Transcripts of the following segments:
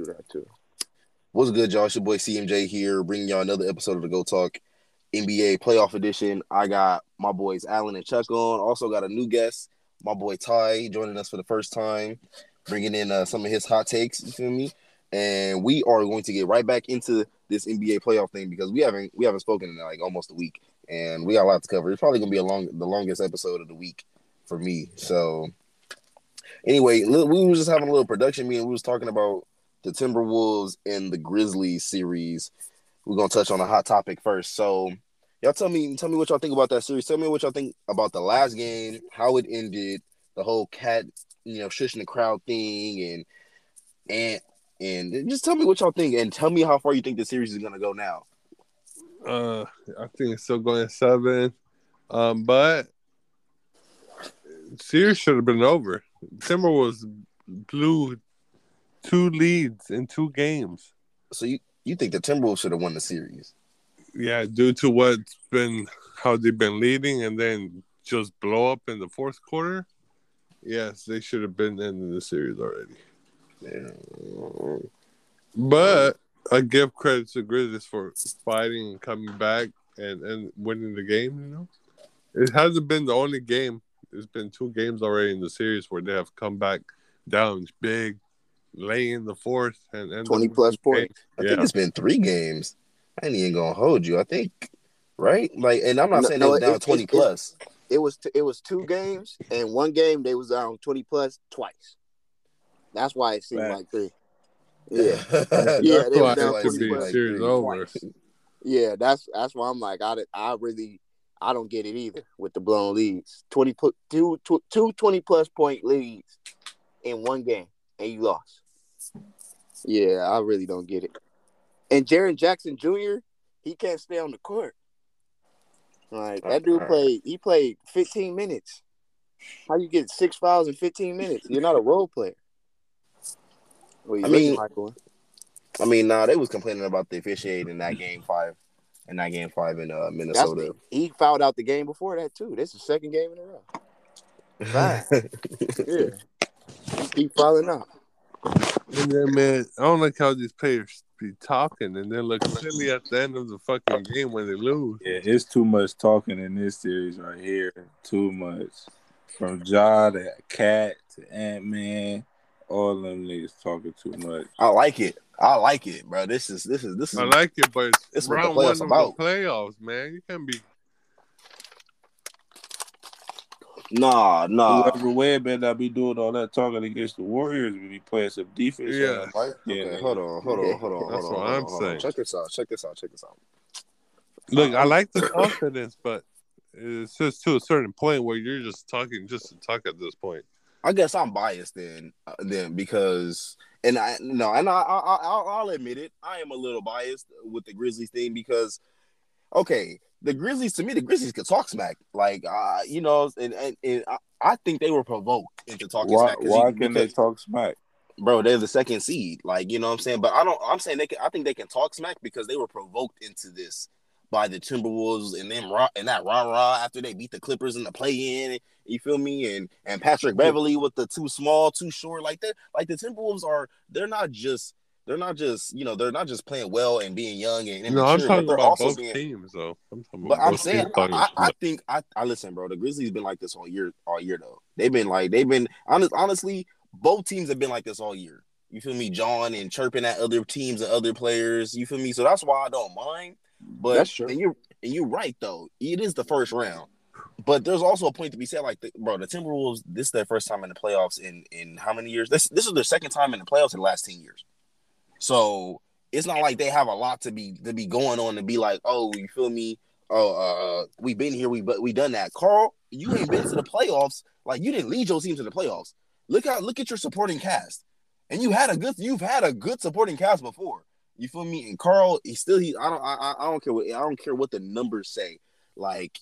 that too. What's good, y'all? It's your boy CMJ here, bringing y'all another episode of the Go Talk NBA Playoff Edition. I got my boys Alan and Chuck on. Also got a new guest, my boy Ty, joining us for the first time, bringing in some of his hot takes. You feel me? And we are going to get right back into this NBA playoff thing because we haven't spoken in like almost a week, and we got a lot to cover. It's probably gonna be the longest episode of the week for me. So anyway, we were just having a little production meeting. We was talking about the Timberwolves and the Grizzlies series. We're gonna touch on a hot topic first. So y'all tell me what y'all think about that series. Tell me what y'all think about the last game, how it ended, the whole cat, shushing the crowd thing, and just tell me what y'all think, and tell me how far you think the series is gonna go now. I think it's still going 7, but series should have been over. Timberwolves blew 2 leads in 2 games. So you think the Timberwolves should have won the series? Yeah, due to how they've been leading and then just blow up in the fourth quarter. Yes, they should have been in the series already. Yeah. But I give credit to Grizzlies for fighting and coming back and winning the game, It hasn't been the only game. There's been 2 games already in the series where they have come back down big, lay in the fourth, and 20+ points. I think it's been 3 games. I ain't even gonna hold you. I think, right? Like, and I'm not saying they was down 20+. It was 2 games, and 1 game they was down 20+ twice. That's why it seemed like 3. Yeah, yeah. They were down down 20+ series over. Twice. Yeah, that's why I'm like, I don't get it either with the blown leads. 20+ point leads in 1 game, and you lost. Yeah, I really don't get it. And Jaren Jackson Jr., he can't stay on the court. Like, that dude played 15 minutes. How you get 6 fouls in 15 minutes? You're not a role player. Well, they was complaining about the officiating in that game 5 in Minnesota. He fouled out the game before that too. This is the 2nd game in a row. Yeah. He keep fouling out. And then, man, I don't like how these players be talking and then look silly at the end of the fucking game when they lose. Yeah, it's too much talking in this series right here. Too much. From Ja to Cat to Ant-Man, all of them niggas talking too much. I like it, bro. This is. I like it, but it's round what the playoffs 1 about. Of the playoffs, man. You can't be. Nah. Whoever win better not be doing all that talking against the Warriors. We be playing some defense. Yeah. Okay, hold on. That's what I'm saying. Check this out. Look, I like the confidence, but it's just to a certain point where you're just talking just to talk at this point. I guess I'm biased then because, I'll admit it. I am a little biased with the Grizzlies thing because, okay, the Grizzlies could talk smack, like and I think they were provoked into talking smack. Why can they talk smack? Bro, they're the 2nd seed, like, you know what I'm saying. But I'm saying I think they can talk smack because they were provoked into this by the Timberwolves and them and that rah after they beat the Clippers in the play-in. You feel me? And Patrick Beverly with the too small, too short, like that. Like the Timberwolves they're not just playing well and being young and immature. I'm talking they're about also both teams, though. I'm saying, I listen, bro. The Grizzlies been like this all year though. They've been honestly, both teams have been like this all year. You feel me? John and chirping at other teams and other players. You feel me? So that's why I don't mind. But that's true. And you're right though. It is the first round. But there's also a point to be said, like, the Timberwolves, this is their first time in the playoffs in how many years? This is their 2nd time in the playoffs in the last 10 years. So it's not like they have a lot to be going on to be like, oh, you feel me? We've been here, we done that. Carl, you ain't been to the playoffs. Like, you didn't lead your team to the playoffs. Look at your supporting cast, and you've had a good supporting cast before. You feel me? And Carl, I don't care what the numbers say. Like,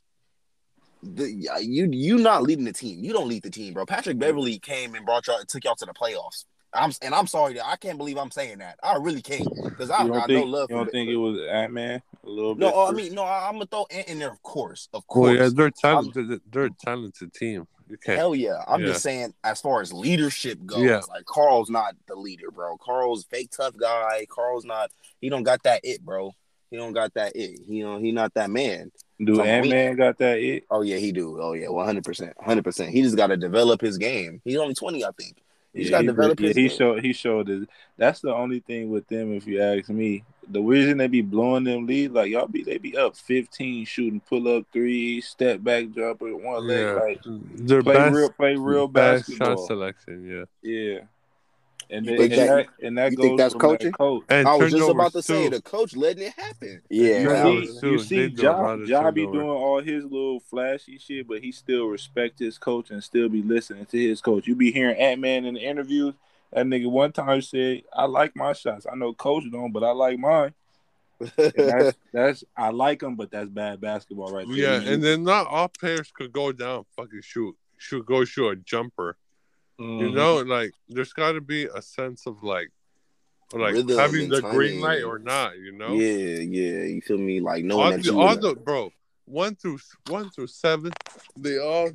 you not leading the team. You don't lead the team, bro. Patrick Beverly came and took y'all to the playoffs. I'm sorry that I can't believe I'm saying that. I really can't because I got no love. You don't think it was Ant-Man a little bit? No, I mean, no. I'm gonna throw Ant in there, of course. Well, yeah, they're talented. They're a talented team. You can't. Hell yeah. I'm Yeah. just saying, as far as leadership goes, Yeah. like Carl's not the leader, bro. Carl's fake tough guy. Carl's not. He don't got that it, bro. He don't got that it. He not that man. Do Ant-Man got that it? Oh yeah, he do. Oh yeah, 100%. He just got to develop his game. He's only 20, I think. He just got to develop his game. He showed his. That's the only thing with them, if you ask me. The reason they be blowing them leads, like they be up 15 shooting pull up threes, step back jumper, one leg, like Their play real best basketball. shot selection, yeah. And You that think goes that's from coaching? that coach. And I was just turnovers about to say too. the coach letting it happen. Yeah. You see, They do a lot of Ja be turnover. doing all his little flashy shit, but he still respect his coach and still be listening to his coach. You be hearing Ant-Man in the interviews. That nigga one time said, "I like my shots. I know coach don't, but I like mine." And that's I like them, but that's bad basketball right there. Yeah, and then not all players could go down fucking shoot a jumper. You know, like there's got to be a sense of like Rhythm having and the timing. green light or not. You know. Yeah. You feel me? Like knowing that you bro 1 through 7, they all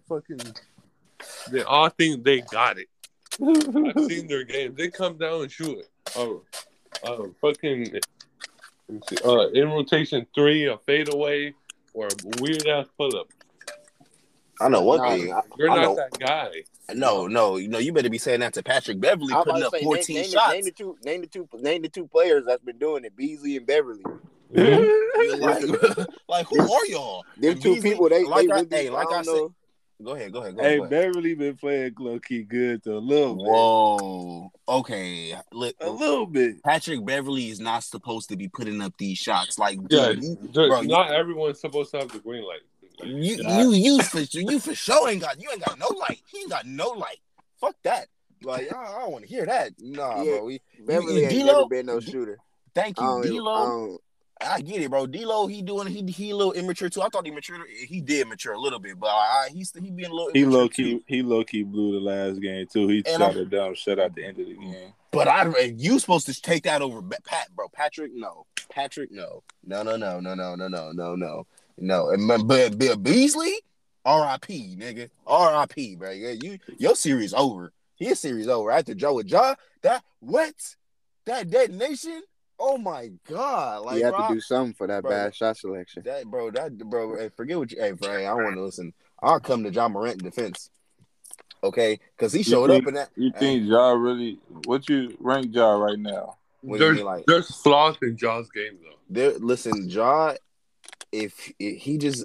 think they got it. I've seen their games. They come down and shoot fucking in rotation 3, a fadeaway, or a weird ass pull up. I know one thing. You're not that guy. No. You better be saying that to Patrick Beverly putting up 14 shots. Name the two players that's been doing it, Beasley and Beverly. Like who are y'all? Them two Beasley, people, they like really, I said. Go ahead. Hey, Beverly been playing low key good to a little bit. Whoa. Okay. A little bit. Patrick Beverly is not supposed to be putting up these shots. Like, Yeah, bro, not everyone's supposed to have the green light. You for sure ain't got no light. He ain't got no light. Fuck that. Like, I don't want to hear that. Nah, Yeah, bro. Beverly ain't never been no shooter. Thank you, D-Lo. I get it, bro. D-Lo, he a little immature too. I thought he matured. He did mature a little bit, but he being a little immature. He low key blew the last game too. He shot it down, shut out the end of the game. But you supposed to take that over Patrick, no. Patrick, no. No. But Beasley, R.I.P. nigga. R.I.P. bro. Your series over. His series over. After Joe with Ja, that detonation. Oh my God! Like, you have to do something for that bad shot selection. Bro. Hey, forget what you. Hey, bro. I don't want to listen. I'll come to Ja Morant in defense. Okay, because he showed up in that. You think Ja really? What you rank Ja right now? There's flaws in Ja's game though. Listen, Ja. If he just,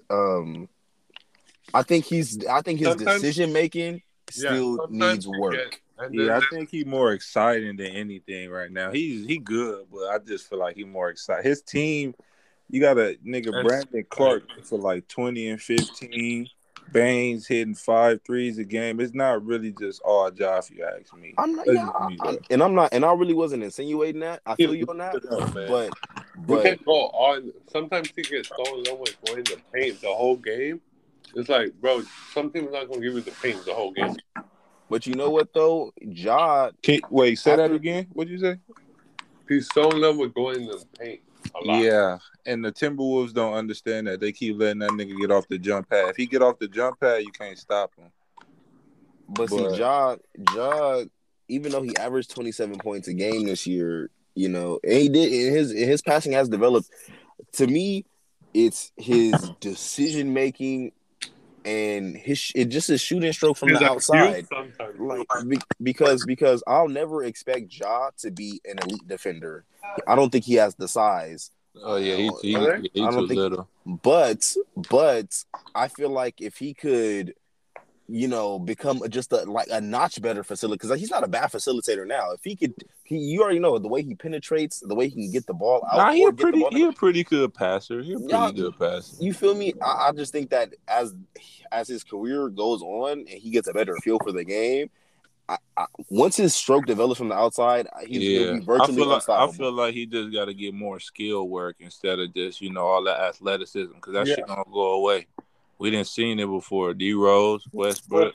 I think his decision making still needs work. I think he's more exciting than anything right now. He good, but I just feel like he's more excited. His team, you got a nigga Brandon Clark for like 20 and 15. Baines hitting 5 threes a game. It's not really just all Ja, if you ask me. I'm not, and I really wasn't insinuating that. I feel you on that, but you can't go on. Sometimes he gets so low with going the paint the whole game. It's like, bro, some team's not gonna give you the paint the whole game. But you know what though, Ja. Wait, say that again. What'd you say? He's so in love with going in the paint. Yeah, and the Timberwolves don't understand that. They keep letting that nigga get off the jump pad. If he get off the jump pad, you can't stop him. But see, Ja, even though he averaged 27 points a game this year, you know, and he did, his passing has developed. To me, it's his decision making and his shooting stroke from the outside. Like, because I'll never expect Ja to be an elite defender. I don't think he has the size. Oh yeah, he's too little. But I feel like if he could, you know, become just a notch better facilitator, because he's not a bad facilitator now. If he could, you already know the way he penetrates, the way he can get the ball out. He a pretty good passer. He's a pretty good passer. You feel me? I just think that as his career goes on and he gets a better feel for the game, once his stroke develops from the outside, he's gonna be virtually unstoppable. I feel like he just got to get more skill work instead of just, you know, all that athleticism, because that shit don't go away. We didn't seen it before. D Rose, Westbrook.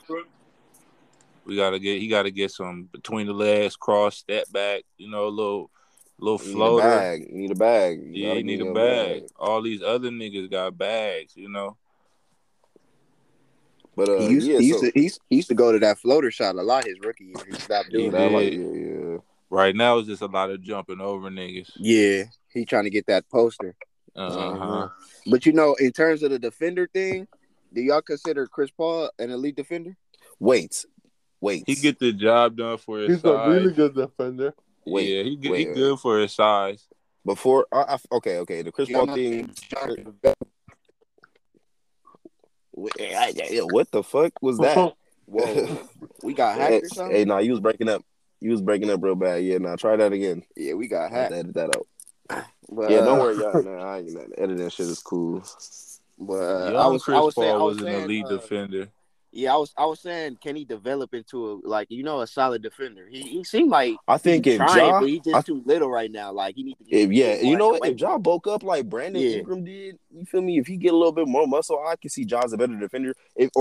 He got to get some between the legs, cross, step back. You know, a little floater. You need a bag. You need a bag. All these other niggas got bags. You know. But He used yeah, he used so to he used to go to that floater shot a lot his rookie year. He stopped He doing but I that. like did. yeah. Right now, it's just a lot of jumping over niggas. Yeah, he trying to get that poster. Uh-huh. But in terms of the defender thing, do y'all consider Chris Paul an elite defender? Wait. He get the job done for his He's a really size. good defender. Wait, Yeah, he wait. good for his size. Before, okay, the Chris Paul thing. What the fuck was that? Whoa, we got hacked or something? Hey, nah, you was breaking up. You was breaking up real bad. Yeah, nah, try that again. Yeah, we got I have hacked. to edit that out. But, Yeah, don't worry, y'all. Nah, I ain't editing shit is cool. But Young I Chris was saying, Paul was an elite defender. Yeah, I was saying, can he develop into a solid defender? He seemed like I think he's if trying, Ja, but he's just too little right now. Like he needs to get you more know at what? the If Ja weight. bulk up like Brandon Yeah. Ingram did, you feel me? If he get a little bit more muscle, I can see Ja's a better defender. If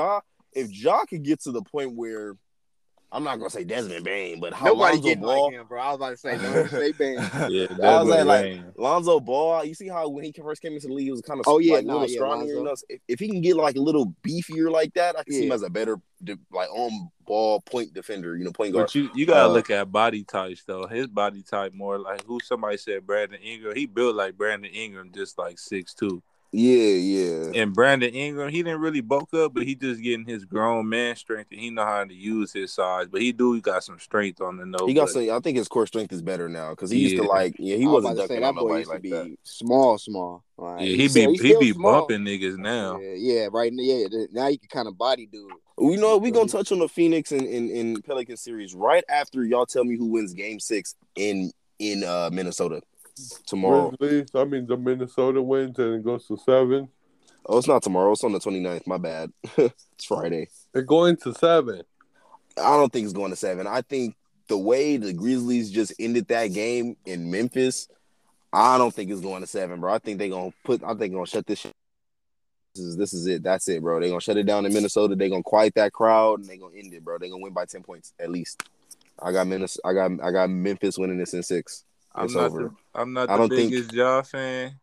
Ja could get to the point where I'm not gonna say Desmond Bain, but how Nobody Lonzo getting Ball. like him, bro. I was about to say, don't say Bane. Yeah, I was Desmond like Bain. Lonzo Ball. You see how when he first came into the league, he was kind of Oh, yeah, like a little scrawnier. You know? If he can get like a little beefier like that, I can see him as a better like on ball point defender. You know, point guard. But you gotta look at body types though. His body type more like somebody said Brandon Ingram. He built like Brandon Ingram, just like 6'2". Yeah. And Brandon Ingram, he didn't really bulk up, but he just getting his grown man strength, and he know how to use his size. But he got some strength on the nose. He got some. I think his core strength is better now because he used to he wasn't ducking on nobody like that. Small. Like, he be bumping niggas now. Yeah, right. Yeah, now you can kind of body dude. You know, we gonna touch on the Phoenix and Pelican series right after y'all tell me who wins Game 6 in Minnesota tomorrow. Grizzlies. I mean, the Minnesota wins and it goes to 7. Oh, it's not tomorrow. It's on the 29th. My bad. It's Friday. They're going to 7. I don't think it's going to 7. I think the way the Grizzlies just ended that game in Memphis, I don't think it's going to 7, bro. I think they're gonna shut this shit. This is it. That's it, bro. They're gonna shut it down in Minnesota. They're gonna quiet that crowd and they're gonna end it, bro. They're gonna win by 10 points at least. I got Memphis winning this in 6. I'm not the biggest Ja fan,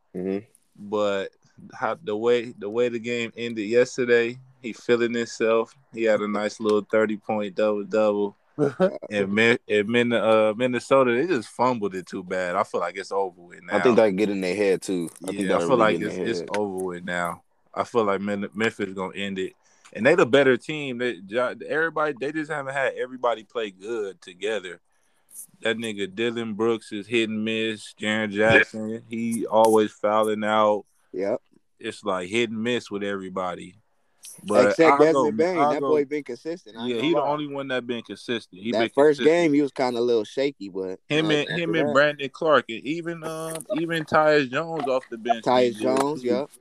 but the way the game ended yesterday, he feeling himself. He had a nice little 30-point double. And Minnesota, they just fumbled it too bad. I feel like it's over with now. I think that get in their head too. I feel like it's over with now. I feel like Memphis gonna end it, and they the better team. They just haven't had everybody play good together. That nigga Dylan Brooks is hit and miss. Jaren Jackson, he always fouling out. Yep. It's like hit and miss with everybody. But except Desmond Bain, that boy been consistent. Yeah, he the only one that been consistent. That first game, he was kind of a little shaky, but him and Brandon Clark, and even Tyus Jones off the bench. Tyus Jones, yep.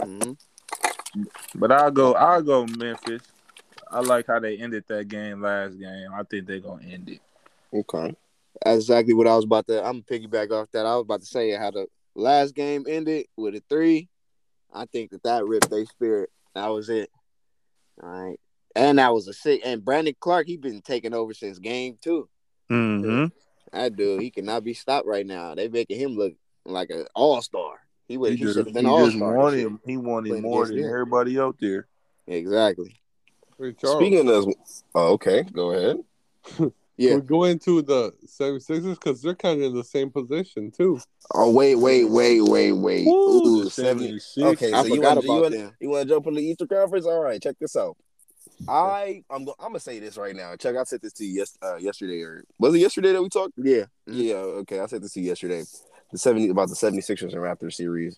But I'll go Memphis. I like how they ended that game last game. I think they're gonna end it. Okay. That's exactly what I was about to. I'm gonna piggyback off that. I was about to say how the last game ended with a 3. I think that ripped their spirit. That was it. All right. And that was a 6. And Brandon Clark, he been taking over since game 2. That dude, he cannot be stopped right now. They making him look like an all-star. He should have been an all-star. He wanted more than everybody out there. Exactly. Speaking of, okay, go ahead. Yeah, we're going to the 76ers because they're kind of in the same position too. Oh wait. Ooh, 76. Okay, I so forgot about them. You want to jump on the Eastern Conference? All right, check this out. I'm gonna say this right now. Chuck, I said this to you yesterday, or was it yesterday that we talked? Yeah. Yeah. Okay, I said this to you yesterday. About the 76ers and Raptors series.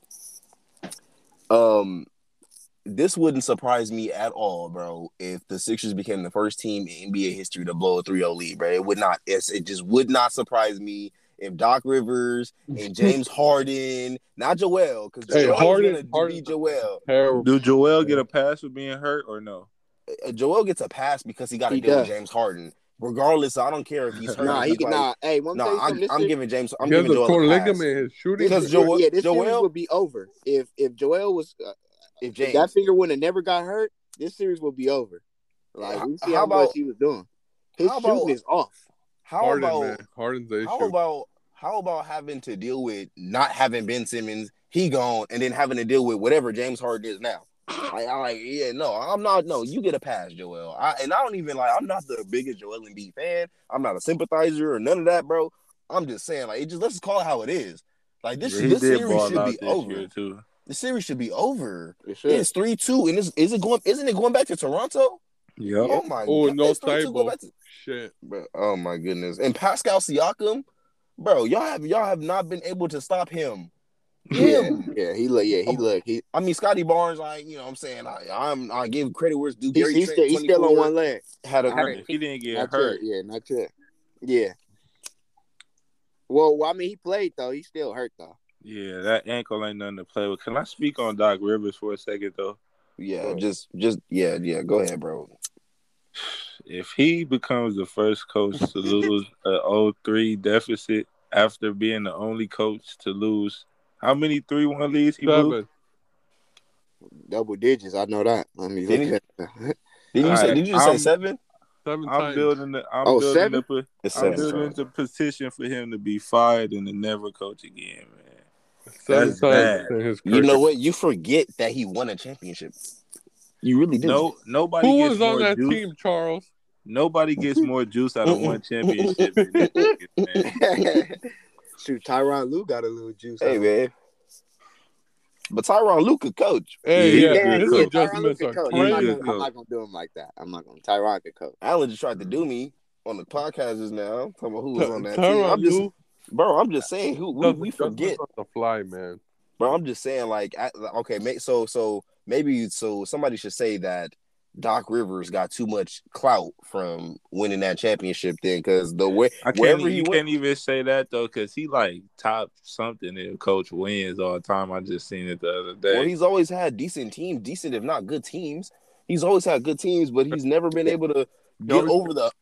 This wouldn't surprise me at all, bro, if the Sixers became the first team in NBA history to blow a 3-0 lead, bro. It would not. It just would not surprise me if Doc Rivers and James Harden, not Joel, because Harden beat Joel. Do Joel get a pass for being hurt or no? Joel gets a pass because he got to deal with James Harden. Regardless, I don't care if he's hurt. I'm giving James. I'm giving Joel a pass. Ligament is shooting because Joel series would be over if Joel was. If that finger would have never got hurt, this series will be over. Like we see how much he was doing. His shooting is off. Harden's the issue. How about having to deal with not having Ben Simmons, he gone, and then having to deal with whatever James Harden is now? I'm not. No, you get a pass, Joel. I don't even like. I'm not the biggest Joel Embiid fan. I'm not a sympathizer or none of that, bro. I'm just saying, like, let's call it how it is. Like this he did series ball should out be this over. year too. The series should be over. It It's 3-2, and isn't it going back to Toronto? Yep. Oh my Oh, god! no It's 3-2 going Thibault. back to Shit. bro. Oh my goodness! And Pascal Siakam, bro, y'all have not been able to stop him. He look. I mean, Scotty Barnes, you know what I'm saying? I give credit where it's due. Gary He's Trent, still on one leg. had a If he didn't get Not hurt. yet. Yeah, not yet. Yeah. Well, I mean, he played though. He's still hurt though. Yeah, that ankle ain't nothing to play with. Can I speak on Doc Rivers for a second though? Yeah, yeah. Go ahead, bro. If he becomes the first coach to lose a 0-3 deficit after being the only coach to lose, how many 3-1 leads he blew? 7. Double digits. I know that. Let me Did look he? at that. Did you just say 7? 7 I'm times. building seven? It's I'm 7. building the petition for him to be fired and to never coach again, man. 7 That's times bad. in his You career. know what? You forget that he won a championship. You really do. No, nobody Who gets was on more that juice. team, Charles? Nobody gets more juice out of one championship than this nigga, man. Shoot, Tyronn Lue got a little juice. Hey, out of man. But Tyronn Lue could coach. Hey, Yeah, yeah, he's his good Tyronn Lue adjustments could are coach. He's crazy. good I'm coach. not gonna do him like that. I'm not gonna. Tyronn could coach. Allen just tried to do me on the podcast just now. Talking about who was on that team. Tyronn I'm Lue just saying who does we adjustments forget. on the fly, man. Bro, I'm just saying, like, okay, so maybe somebody should say that Doc Rivers got too much clout from winning that championship then, because You can't even say that though, because he like top something and coach wins all the time. I just seen it the other day. Well, he's always had decent if not good teams. He's always had good teams, but he's never been able to get over the.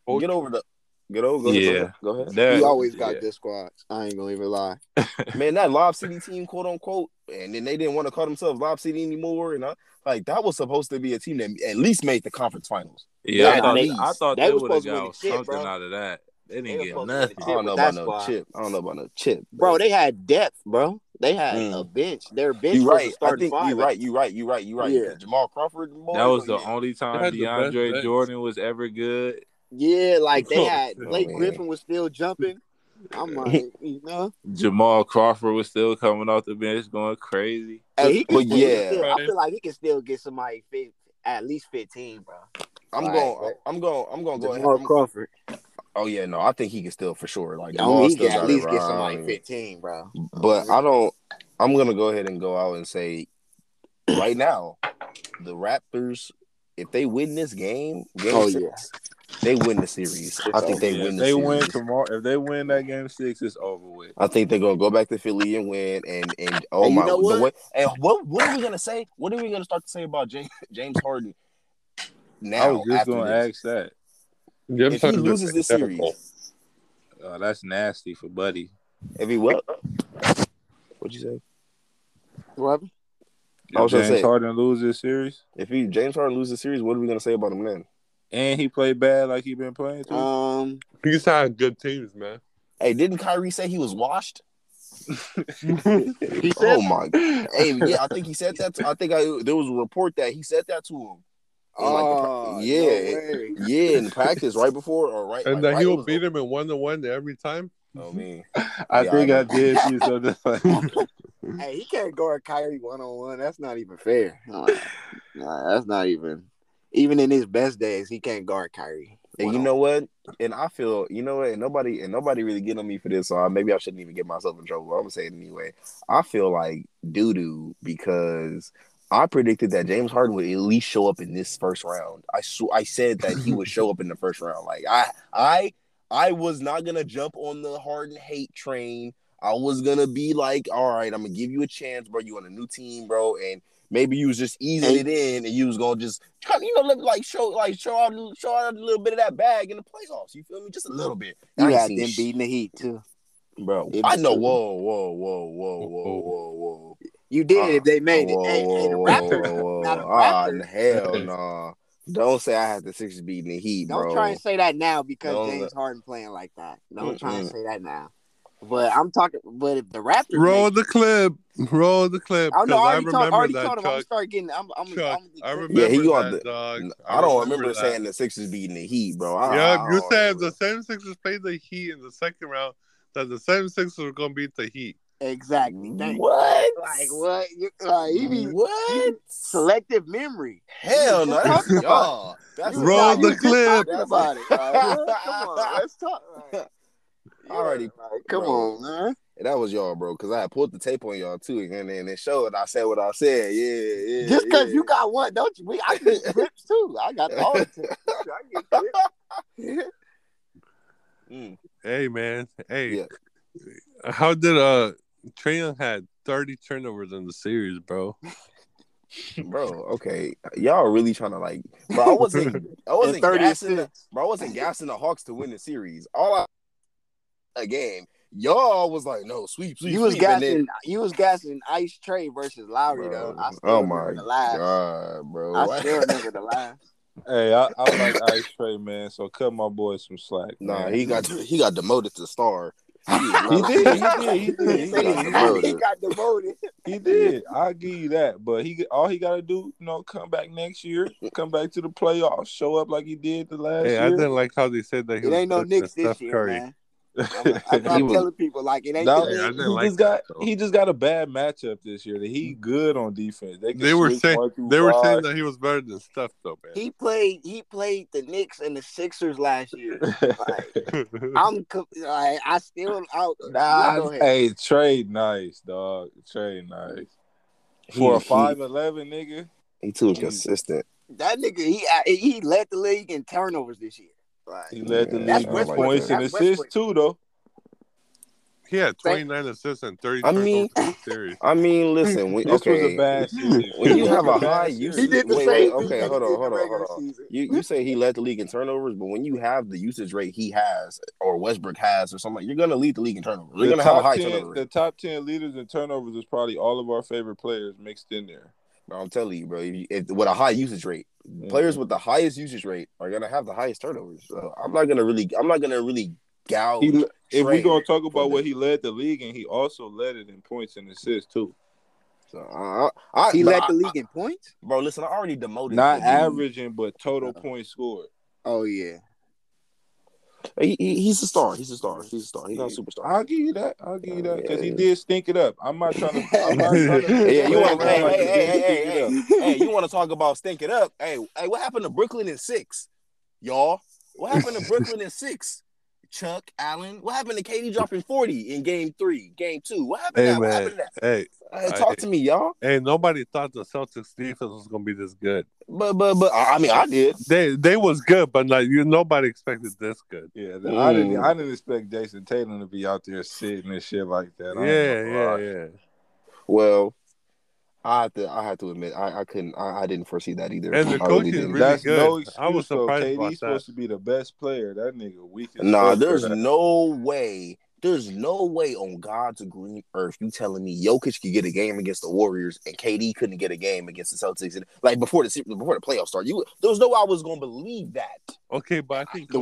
Yeah. Go ahead. He always got good squads. I ain't gonna even lie. Man, that Lob City team, quote unquote, and then they didn't want to call themselves Lob City anymore, and that was supposed to be a team that at least made the conference finals. Yeah, At I thought They they was would have supposed to win got the chip, something bro. out of that. They They didn't was get supposed to win nothing. the I chip. don't know with about that no squad. chip. I don't know about no chip, Bro, they had depth, bro. They had a bench. Their bench You're was right. a I starting think five. you're right. Yeah. Jamal Crawford. That was the only time They had the best DeAndre bench. Jordan was ever good. Yeah, like they Oh, had shit. Blake man. Griffin was still jumping. I'm like, you know. Jamal Crawford was still coming off the bench going crazy. Hey, he can But still, yeah. I feel like he can still get somebody at least 15, bro. I'm Like, going to go ahead. Jamal Crawford. Oh yeah, no, I think he can still for sure. Like I mean, Jamal he still can at got least it get somebody around. 15, bro. But I'm gonna go ahead and go out and say right now, the Raptors, if they win this game 6, they win the series. I think they win the If they series. win tomorrow, if they win that game 6, it's over with. I think they're gonna go back to Philly and win. And oh And you my, know what? What are we gonna say? What are we gonna start to say about James Harden now? I was just after gonna this? ask that. If he loses this series, That's nasty for Buddy. if he what? What'd you say? What? I was If gonna James say- Harden loses this series, If James Harden loses the series, what are we gonna say about him then? and he played bad like he been playing too. He's had good teams, man. Hey, didn't Kyrie say he was washed? He said, Oh my! Hey, yeah, I think he said that. There was a report that he said that to him. no Yeah, way. yeah, in practice right before or right, And like, that right, he it will was- beat him in 1-1 every time. Oh man, I Yeah, think I I know. did see something like Hey, he can't guard Kyrie 1-on-1. That's not even fair. Nah, that's not even in his best days, he can't guard Kyrie. and you know what? And I feel, you know what? And nobody really get on me for this, so maybe I shouldn't even get myself in trouble. I'm gonna say it anyway. I feel like doo-doo because I predicted that James Harden would at least show up in this first round. I said that he would show up in the first round. Like I was not gonna jump on the Harden hate train. I was gonna be like, all right, I'm gonna give you a chance, bro. You on a new team, bro, and maybe you was just easing it in, and you was gonna just kind of, show out a little bit of that bag in the playoffs. You feel me? Just a little bit. You I ain't had seen them beating the Heat too. bro. It I was know. true. Whoa. You did if they made it. Hey, the Raptors. Whoa. Now the Raptors. Hell no. Don't say I had the Sixers beating the Heat, bro. Don't try and say that now because Don't- James Harden playing like that. Don't try and say that now. But I'm talking. But if the Raptors Roll make, the clip. Roll the clip. I know. Because I Already remember that, told him. I'm gonna Chuck. start getting. I'm Chuck, I'm I Yeah, remember he got that, dog. I don't remember remember that. saying the Sixers beating the Heat, bro. Yep, I you don't said remember. the 76ers played the Heat in the second round, that the 76ers were going to beat the Heat. Exactly. What? Like what? He be What? selective memory. Hell no, that's talking about y'all. That's Roll the you was just clip. talking about it. Like, come on, let's talk. Like, Already, like, come bro. on, man. That was y'all, bro, because I had pulled the tape on y'all too, and then it showed. I said what I said. Yeah. Just because you got one, don't you? I get clips too. I got all the tips. I get clips. Hey, man. Hey, Yeah. how did Trae Young had 30 turnovers in the series, bro? Bro, okay, y'all are really trying to like, bro. I wasn't And 30 gassing, assists. bro. I wasn't gassing the Hawks to win the series. A game, y'all was like, no, sweep. You was and then- gassing Ice Trey versus Lowry bro, though. I still oh remember my the last. god, bro. I still remember the last. Hey, I like Ice Trey, man. So cut my boy some slack. Nah, man. he got demoted to star. He did. He got demoted. He did. I'll give you that. But all he got to do, come back next year, come back to the playoffs, show up like he did the last Hey, year. I didn't like how they said that he It was ain't no better than Knicks this Steph year, Curry. man. I'm telling people like it ain't. That- the I Knicks. didn't like that, though. he just got a bad matchup this year. He good on defense. They were saying that he was better than Steph, though, man. He played the Knicks and the Sixers last year. Like, I still out. Go ahead. Hey, trade nice, dog. Trade nice. For a 5'11" nigga. He too inconsistent. That nigga, he led the league in turnovers this year. Like, He led the that's league in Westbrook. points and That's assists Westbrook. too, though. He had 29 assists and 30 turnovers in the series. I mean, listen. This was a bad series. When you have a Bad high series. usage, He did the wait, same thing okay, that hold he did in the on. regular season. You say he led the league in turnovers, but when you have the usage rate he has, or Westbrook has, or something, you're gonna lead the league in turnovers. You're gonna have a high turnover rate. The top 10 leaders in turnovers is probably all of our favorite players mixed in there. Bro, I'm telling you, bro. With a high usage rate, players with the highest usage rate are gonna have the highest turnovers. So I'm not gonna really gouge. If we're gonna talk about what he led the league, and he also led it in points and assists too. So He led the league in points. Bro, listen, I already demoted. Not averaging, but total points scored. Oh yeah. He's a star. He's not a superstar. I'll give you that. Because he did stink it up. I'm not trying to. Yeah, you want hey, you want to talk about stink it up? Hey, what happened to Brooklyn in 6, y'all? What happened to Brooklyn in 6? Chuck, Allen, what happened to KD dropping 40 in game 3, game 2? What happened to that? What happened to that? Hey, talk to me, y'all. Hey, nobody thought the Celtics defense was gonna be this good. But I mean, I did. They was good, but like nobody expected this good. Yeah, I didn't expect Jason Tatum to be out there sitting and shit like that. Yeah. Well, I had to admit I couldn't. I didn't foresee that either. And the coaching is really That's good. no excuse, I was surprised KD's about that. supposed to be the best player. That nigga weak as Nah, fuck. there's no way. There's no way on God's green earth you telling me Jokic could get a game against the Warriors and KD couldn't get a game against the Celtics. And, like before the playoffs start, there was no way I was gonna believe that. Okay, but I think To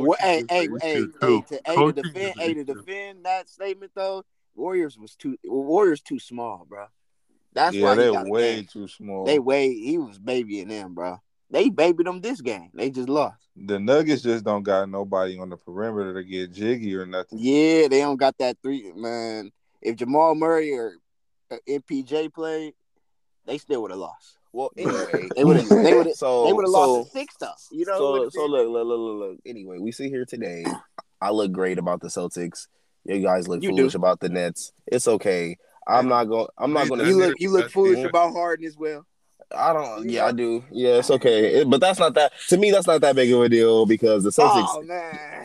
defend that statement though, Warriors too small, bro. That's why they're way too small. He was babying them, bro. They babied them this game. They just lost. The Nuggets just don't got nobody on the perimeter to get jiggy or nothing. Yeah, they don't got that three, man. If Jamal Murray or MPJ played, they still would have lost. Well, anyway, they would have lost the 6 though. You know. So look. Anyway, we sit here today. I look great about the Celtics. You guys look foolish about the Nets. It's okay. I'm not gonna. You look foolish about Harden as well. I don't. Yeah, I do. Yeah, it's okay. But that's not that. To me, that's not that big of a deal because the Celtics. Oh man.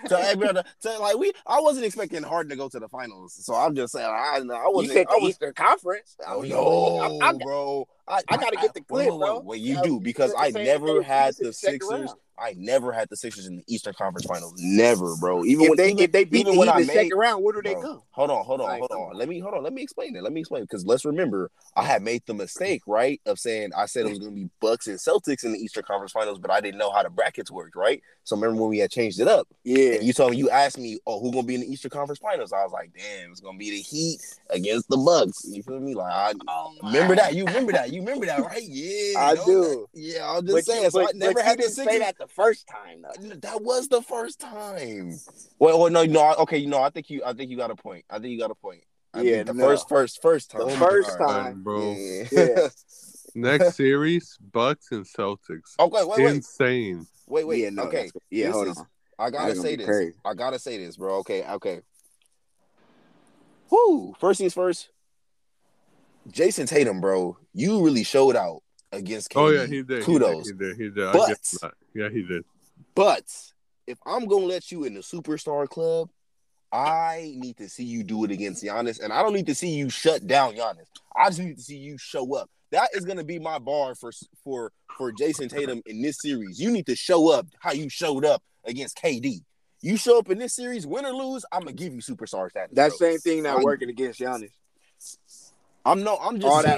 I wasn't expecting Harden to go to the finals, so I'm just saying. I wasn't. You said the Eastern Conference. Bro. I gotta get the clip, bro. Wait, you do because I Saying never they had beat us in the second Sixers. round. I never had the Sixers in the Eastern Conference Finals. Never, bro. Even If they beat the Heat in the second round, where do they bro, go? Hold on. Like, Let me explain it. Because let's remember, I had made the mistake, right, of saying I said it was going to be Bucks and Celtics in the Eastern Conference Finals, but I didn't know how the brackets worked, right? So remember when we had changed it up? Yeah. And you asked me, oh, who's going to be in the Eastern Conference Finals? I was like, damn, it's going to be the Heat against the Bucks. You feel me? Like, remember that? You remember that, right? Yeah, I do. Yeah, I'm just saying. So I never had to say that the first time, though. That was the first time. Well, no. Okay, I think you got a point. I think the first time. The first time, bro. Yeah. Next series, Bucks and Celtics. Okay, wait. Insane. Wait. Yeah, no, okay. Yeah, hold on. I gotta say this. Crazy. I gotta say this, bro. Okay. Whoo! First things first. Jason Tatum, bro, you really showed out against KD. Oh yeah, he did. Kudos. He did. But he did. But if I'm gonna let you in the superstar club, I need to see you do it against Giannis, and I don't need to see you shut down Giannis. I just need to see you show up. That is gonna be my bar for Jason Tatum in this series. You need to show up how you showed up against KD. You show up in this series, win or lose, I'm gonna give you superstar status. That same thing not working against Giannis. I'm just saying.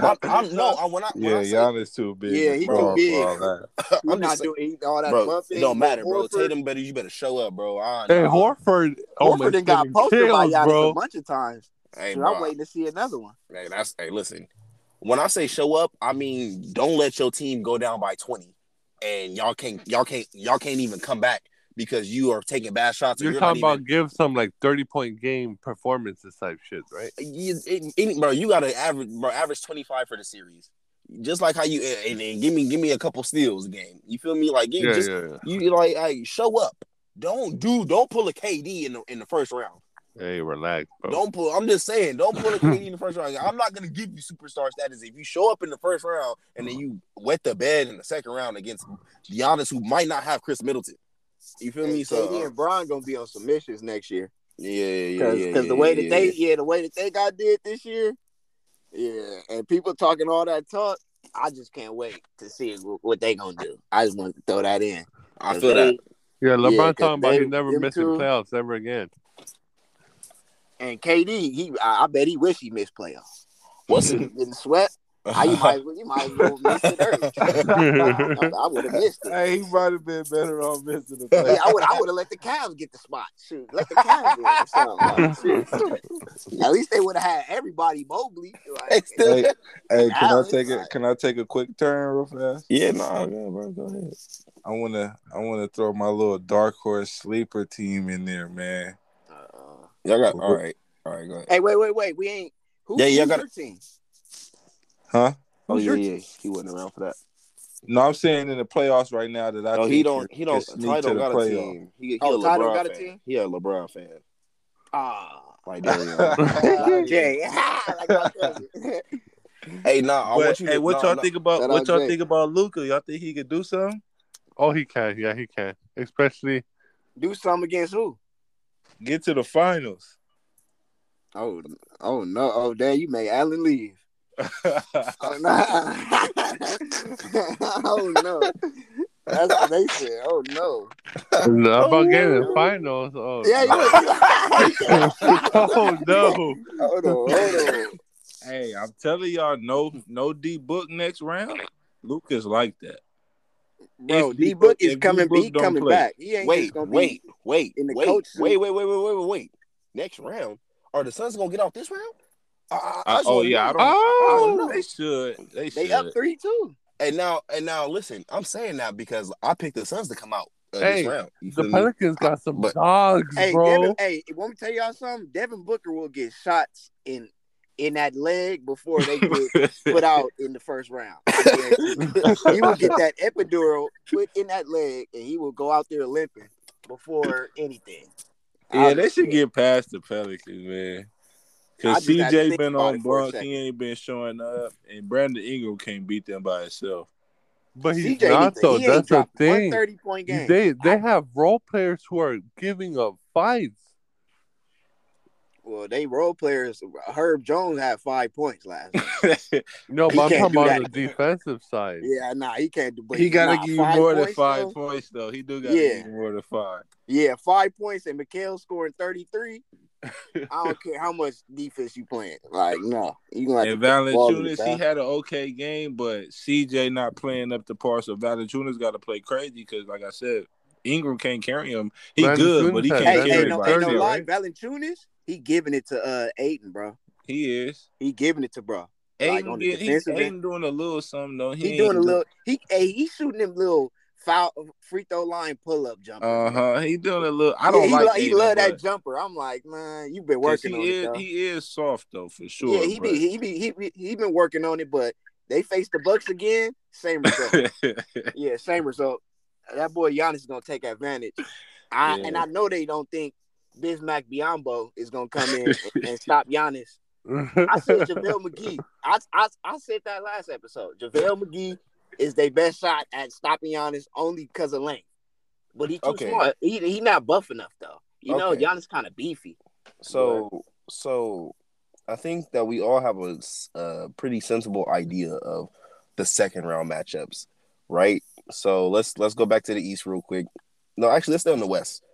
Giannis too big. Yeah, he's too big. I'm not doing all that. Bro, it don't matter, bro. Tatum you better show up, bro. Horford done got posted by Giannis a bunch of times. Hey, so I'm waiting to see another one. Hey, listen. When I say show up, I mean don't let your team go down by 20, and y'all can't even come back because you are taking bad shots. You're talking about give some like 30-point game performances type shit, right? Bro, you got to average 25 for the series, just like how you and give me a couple steals a game. You feel me? Like you like show up. Don't pull a KD in the first round. Hey, relax, bro. I'm just saying, don't pull a KD in the first round. I'm not gonna give you superstar status if you show up in the first round and then you wet the bed in the second round against Giannis, who might not have Chris Middleton. You feel me? So KD and Bron gonna be on some missions next year. Yeah. Because the way that they got did this year, and people talking all that talk, I just can't wait to see what they gonna do. I just want to throw that in. I feel that. Yeah, LeBron talking about he never missing playoffs ever again. And KD, I bet he wish he missed playoffs. What's it? Getting sweat. You might as well miss it early. I would have missed it. Hey, he might have been better off missing the playoffs. Yeah, I would have let the Cavs get the spot. Shoot, let the Cavs do it or something. At least they would have had everybody Mobley. Like, hey, can I take a quick turn real fast? Yeah, bro, go ahead. I wanna throw my little dark horse sleeper team in there, man. Y'all got all right, go ahead. Hey, wait. We ain't. Who's your team? Huh? Oh yeah. He wasn't around for that. No, I'm saying in the playoffs right now that I. No, he don't. Ty don't got a team. He a LeBron got a fan. team. He a LeBron fan. Like there. Jay. Hey, I want you. Hey, what y'all think about? What y'all think about Luka? Y'all think he could do something? Oh, he can. Yeah, he can. Especially do something against who? Get to the finals. Oh no! Oh, damn! You made Allen leave. Oh no! That's what they said. Oh no! About getting the finals. Oh yeah. Oh no! Hold on. Hey, I'm telling y'all, no D Book next round. Luka's like that. Bro, D Book is coming. He coming back. He ain't wait. In the coach suit. Wait. Next round, are the Suns gonna get off this round? I don't know. They should. They up 3-2. And now, listen. I'm saying that because I picked the Suns to come out this round. The Pelicans got some dogs, bro. Want me to tell y'all something? Devin Booker will get shots in that leg before they get put out in the first round. He will get that epidural put in that leg, and he will go out there limping before anything. Yeah, they should get past the Pelicans, man. Because CJ been on bunk, he ain't been showing up, and Brandon Ingram can't beat them by himself. But he's not, though. That's the thing. 30-point game. They have role players who are giving up fights. Well, they role players. Herb Jones had 5 points last night. No, He but I'm can't talking do about that. the defensive side. Yeah, nah, he can't do. But He got to nah, give you 5 more than points, 5 though? points, though. He do got to Yeah. give you more than 5. Yeah, 5 points and Mikal scoring 33. I don't care how much defense you playing. Like, no, you gonna have And to put the ball in the Valanciunas, he basket. had an okay game, but CJ not playing up to par. So Valanciunas got to play crazy because, like I said, Ingram can't carry him. He good, but he Valanciunas can't had Hey, carry no, by ain't no 30, himself. lie. right? Valanciunas, he giving it to Aiden, bro. He is. He giving it to bro. Like on the defensive end, Aiden doing a little something though. he doing a little. He shooting them little foul free throw line pull up jumpers. He doing a little. I don't He like he Aiden, love that but jumper. I'm like, man, you been because working on it though. he is soft though for Yeah, sure. he been working on it, but they face the Bucks again. Same result. Yeah, same result. That boy Giannis is gonna take advantage. And I know they don't think Bismack Biyombo is gonna come in and stop Giannis. I said JaVale McGee. I said that last episode. JaVale McGee is their best shot at stopping Giannis only because of length. But he too smart. He not buff enough though. You know, Giannis kind of beefy. So I think that we all have a pretty sensible idea of the second round matchups, right? So let's go back to the East real quick. No, actually, let's stay on the West.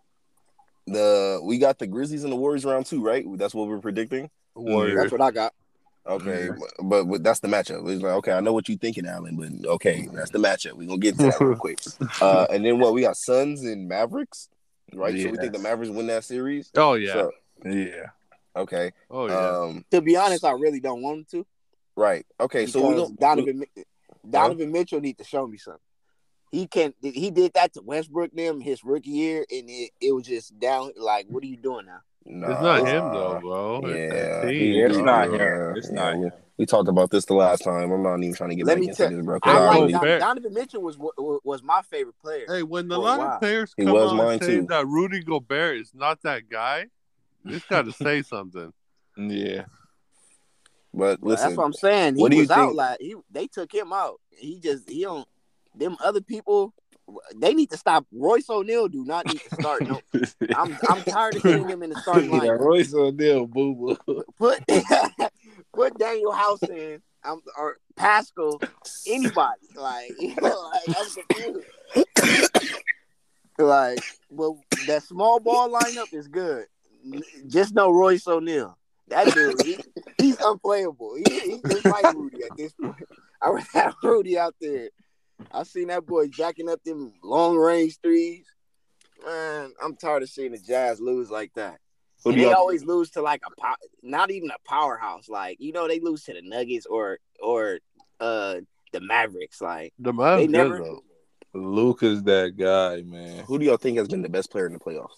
We got the Grizzlies and the Warriors round 2, right? That's what we're predicting. Warriors. That's what I got. Okay, but that's the matchup. It's like, okay, I know what you're thinking, Alan, but okay, that's the matchup. We're gonna get to that real quick. And then we got Suns and Mavericks, right? Yeah. So we think the Mavericks win that series. Oh yeah. So, Yeah. okay. Oh yeah. To be honest, I really don't want him to. Right. Okay. So we don't. Donovan Mitchell need to show me something. He did that to Westbrook them his rookie year, and it was just down. Like, what are you doing now? It's not him though, bro. Yeah, it's not him. Yeah, It's not him. We talked about this the last time. I'm not even trying to get Let back me into tell this, bro. I like Gobert. Donovan Mitchell was my favorite player. Hey, when a For a lot while. of players He come was out mine and say too. that Rudy Gobert is not that guy, this got to say something. Yeah. But listen, That's what I'm saying. He what do you was out think- like they took him out. He don't. Them other people, they need to stop. Royce O'Neal do not need to start. No, I'm tired of seeing him in the starting Yeah, lineup. Royce O'Neal, boo boo. Put Daniel House in, or Pascal, anybody. Like, I'm confused. Like, well, that small ball lineup is good. Just no Royce O'Neal. That dude, he's unplayable. He's just like Rudy at this point. I would have Rudy out there. I seen that boy jacking up them long range threes. Man, I'm tired of seeing the Jazz lose like that. And they always lose to like not even a powerhouse. Like, you know, they lose to the Nuggets or the Mavericks. Like, The Mavs they good never. though. Luka's that guy, man. who do y'all think has been the best player in the playoffs?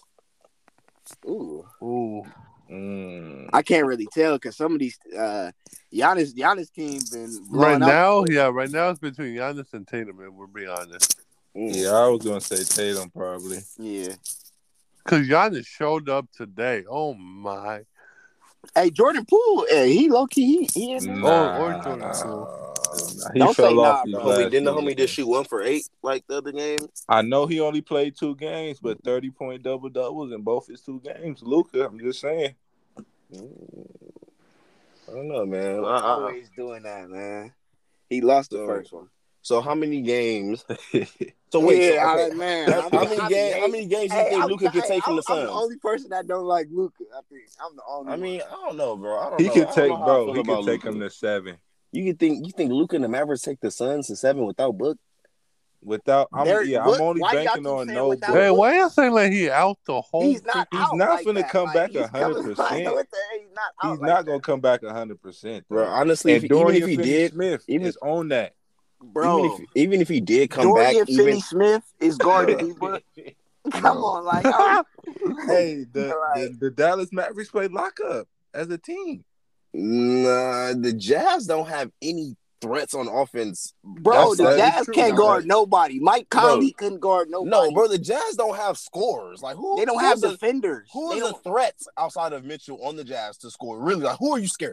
Ooh. I can't really tell because some of these Giannis teams been Right blowing up. now, right now it's between Giannis and Tatum, if we're being honest. Yeah, I was gonna say Tatum probably. Yeah. Because Giannis showed up today. Oh my! Hey, Jordan Poole, he low key he in there. Or Jordan Poole. He Don't fell say off nah, these bro. last Didn't the few homie games. just shoot 1 for 8 like the other game? I know he only played 2 games, but 30-point double doubles in both his 2 games. Luka, I'm just saying. I don't know, man. Always doing that, man. He lost the first one. So how many games? So wait, Yeah, so, okay. man. How many games do you think Luka can take from the I'm the Suns? only person that don't like Luka. I think I'm the only. I mean, I don't know, bro. I don't He know. could I don't take, know how I bro. feel He about could take Luka. him to 7 You think Luka and the Mavericks take the Suns to 7 without Book? without. I'm Why only y'all banking keep on saying no without book. Hey, why you saying like he out the whole? He's not. He's out not like finna that. come back he's coming 100%. like, he's not out. He's like not that. gonna come back 100%, Bro, honestly, And even if he Dorian did, Finney-Smith even- is on that. Bro. even if he did come Dorian back, even Finney-Smith is guarding D-Book. Come on, like, Hey, the Dallas Mavericks play lockup as a team. nah, the Jazz don't have any threats on offense. bro, That the is Jazz true, can't bro. guard nobody. Mike Conley couldn't guard nobody. No, bro, the Jazz don't have scorers. Like who? They don't who's have the- defenders. Who They is the don't- threats outside of Mitchell on the Jazz to score? Really, like who are you scared of?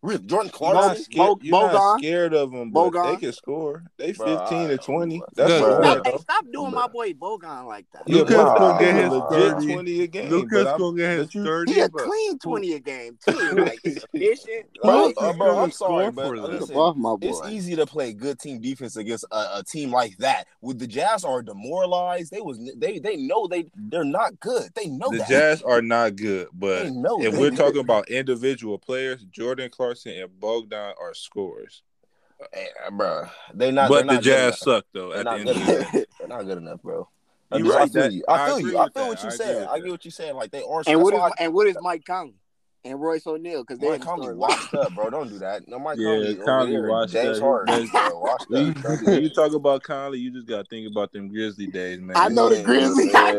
Really, Jordan You're not Clarkson? scared. You're not Bogan. scared of them, but they Bogan. can score. They Bro, 15 to 20. bro. That's Yeah, scoring Hey, though. stop doing my boy Bogan like that. Yeah, Lucas but gonna get he's a his legit 30. 20 a game. Lucas But gonna get his but you 30. He a but clean who- 20 a game too. Like it's efficient. Bro, Like, he's bro, gonna I'm sorry, score but for them. he's listen, above my boy. it's easy to play good team defense against a team like that. With the Jazz are demoralized. They know they're not good. They know the that. Jazz are not good. But They know if that. we're talking about individual players, Jordan Clarkson and Bogdan are scorers. Bro, they're not. But they're the not good Jazz enough. suck though. They're At the not end good of the enough. day, They're not good enough, bro. you're right. I feel you. I feel agree you. I with feel that. what you're I agree saying. with I get that. what you're saying. Like they aren't. and That's what why is Mike Conley and Royce O'Neal? Because they're Mike in the Conley story. washed up, bro. Don't do that. No, Mike Yeah, Conley over Conley there. washed James up. Harden, bro, washed up. Don't do When that. you talk about Conley, you just gotta think about them Grizzly days, man. I know the Grizzlies. I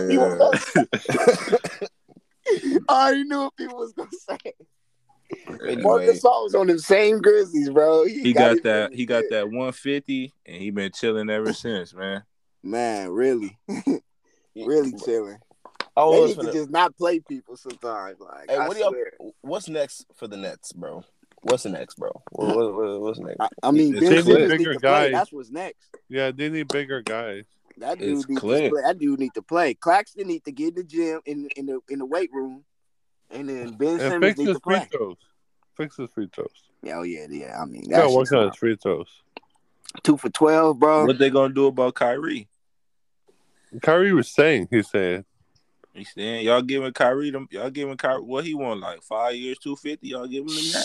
already knew what people was gonna say. Anyway, Marcus was on them same Grizzlies, bro. He got his that. niggas He got good. that 150, and he been chilling ever since, man. Man, really, really chilling. I They was need to finna, just not play people sometimes. Like, hey, I what do y'all? swear. What's next for the Nets, bro? What's next, bro? What's next? I mean, It's Ben They need Simmons bigger need to play. guys. That's what's next. Yeah, they need bigger guys. That It's dude needs Clint. to play. That dude need to play. Claxton need to get in the gym in the weight room, and then Ben And Simmons fix need his to free play. throws. Fix his free throws. Yeah, yeah. I mean, Gotta that's work on his free throws. 2 for 12, bro. What they gonna do about Kyrie? Kyrie was saying, he's saying, He's saying y'all giving Kyrie them. Y'all giving Kyrie what he want, like 5 years, 250. Y'all giving him that?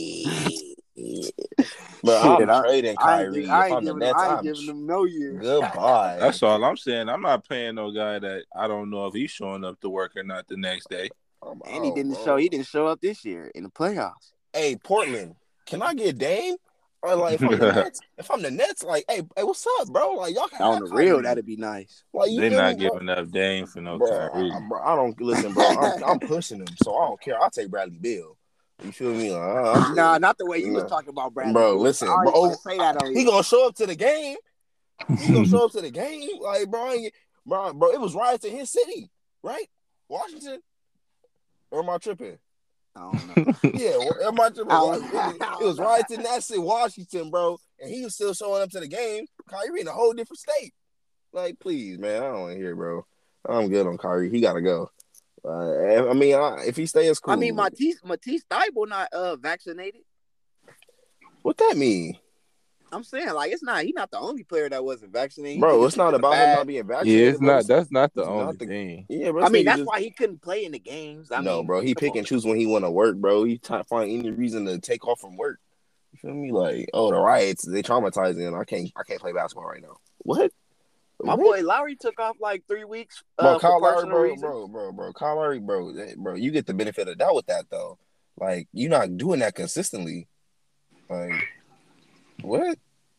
Bro, Shit, I'm trading Kyrie. I If I'm the ain't Nets, giving them no year. goodbye. That's all I'm saying. I'm not paying no guy that I don't know if he's showing up to work or not the next day. And he didn't show up this year in the playoffs. Hey, Portland, can I get Dame? Or like if I'm the Nets, like, hey, what's up, bro? Like y'all can On have the real, Kyrie. that'd be nice. Like you They're feel not me, bro? giving up Dame for no Bro, Kyrie. I don't listen, bro. I'm pushing him, so I don't care. I'll take Bradley Beal. You feel me? Like, Nah, not the way you was talking about Bradley. bro. Beal. Listen, I already bro. wanna say that on He you. gonna show up to the game. He gonna show up to the game, like bro. It was riots in his city, right? Washington. Or am I tripping? I don't know. Yeah, am I tripping? I It was riots in that city, Washington, bro, and he was still showing up to the game. Kyrie in a whole different state. Like, please, man, I don't want to hear, bro. I'm good on Kyrie. He gotta go. I mean, if he stays cool. I mean, Matisse Thybulle not vaccinated. What that mean? I'm saying, like, he's not the only player that wasn't vaccinated. Bro, it's not about him not being vaccinated. Yeah, it's bro. not. That's not the it's only not the- thing. Yeah, bro. I mean, that's just, why he couldn't play in the games. I mean, bro, he pick and choose when he want to work, bro. He find any reason to take off from work. You feel me? Like, oh, the riots, they traumatizing. I can't play basketball right now. What? My boy Lowry took off like 3 weeks. Bro, for Kyle Lowry, personal reasons. bro. Kyle Lowry, bro, you get the benefit of doubt with that though. Like, you're not doing that consistently. Like, what?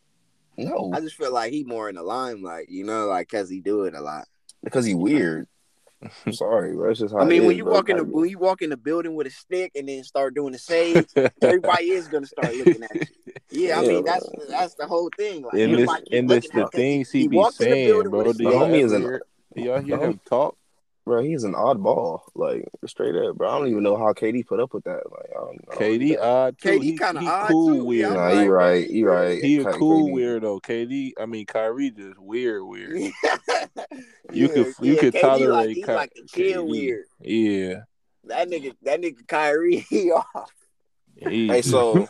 No, I just feel like he more in the limelight, like because he do it a lot. because he weird. I'm sorry, bro. That's just how I mean, it when is, you bro. walk in the building with a stick and then start doing the sage, everybody is gonna start looking at you. Yeah, I Yeah, mean bro. that's the whole thing. Like, And everybody keep this looking the at 'cause things he be walked in the saying, building bro. with a Do y'all homie is ever do y'all hear him talk? Bro, he's an oddball. Like, straight up, bro. I don't even know how KD put up with that. Like, I don't KD odd too. KD kind of he odd cool too. weird. Yeah, Nah, I'm you like, right. You right. He a cool KD. weirdo. Kyrie just weird. You could KD tolerate he's like the chill KD. weird. Yeah. That nigga Kyrie he off. Hey, so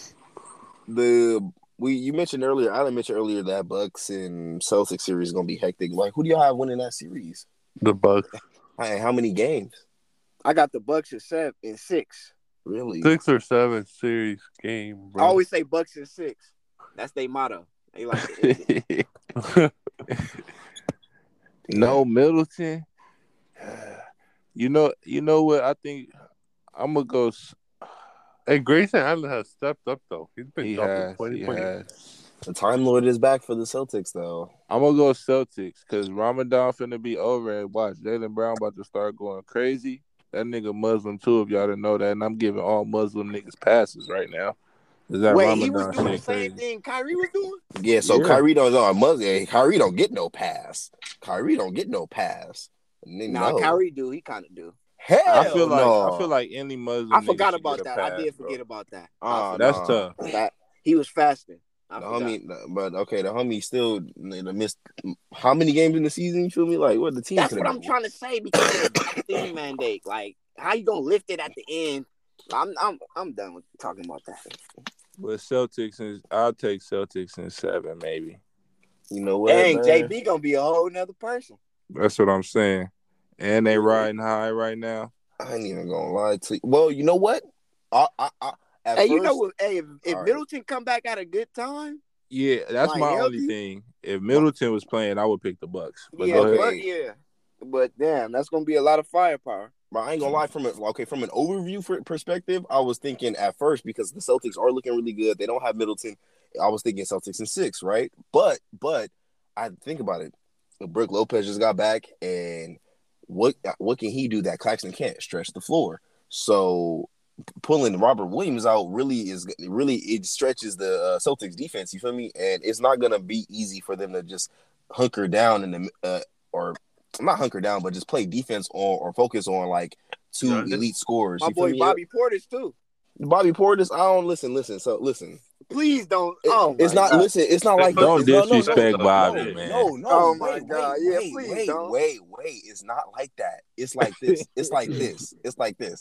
you mentioned earlier, Alan mentioned earlier that Bucks and Celtics series is gonna be hectic. Like, who do y'all have winning that series? the Bucks. Hey, how many games? I got the Bucks at 7 and 6. Really? 6 or 7 series game, I bro. always say Bucks and 6. That's their motto. They like to end it. No Middleton. You know what? I think I'm gonna go. And Grayson Allen has stepped up, though. He's been He dropping has. 20 He points. has. The Time Lord is back for the Celtics, though. I'm gonna go Celtics because Ramadan finna be over and watch Jaylen Brown about to start going crazy. That nigga Muslim too, if y'all didn't know that, and I'm giving all Muslim niggas passes right now. Is that Wait, Ramadan he was doing the shit same crazy? thing Kyrie was doing? Yeah, so Yeah. Kyrie Kyrie don't get no pass. Kyrie don't get no pass. Nah, No. Kyrie do. He kind of do. Hell I feel no. like any Muslim. I nigga forgot should about get a that. I pass, did bro. forget about that. That's Nah. tough. That he was fasting. I The forgot. homie, but okay, the homie still missed how many games in the season? You feel me? Like what the team? That's what I'm trying to say because of the vaccine mandate. Like, how you gonna lift it at the end? I'm done with talking about that. But Celtics is I'll take Celtics in 7 maybe. You know what? Dang, man? JB gonna be a whole nother person. That's what I'm saying. And they riding high right now. I ain't even gonna lie to you. Well, you know what? At Hey, first, you know what? Hey, if all right. Middleton come back at a good time, Yeah, that's like my healthy? only thing. If Middleton was playing, I would pick the Bucks. But yeah, go ahead. but yeah. But damn, that's gonna be a lot of firepower. But I ain't gonna lie, from an overview perspective, I was thinking at first because the Celtics are looking really good. They don't have Middleton. I was thinking Celtics in 6, right? But I think about it. Brook Lopez just got back, and what can he do that Claxton can't? Stretch the floor. So pulling Robert Williams out really it stretches the Celtics defense. You feel me? And it's not gonna be easy for them to just hunker down in the or not hunker down, but just play defense or focus on like 2 elite scorers. My boy Bobby Portis too. Bobby Portis, I don't listen. So listen. Please don't. It's not. God. Listen, it's not like don't disrespect no, Bobby, man. No. Oh my God! Yeah, please don't. Wait. It's not like that. It's like this. It's like this.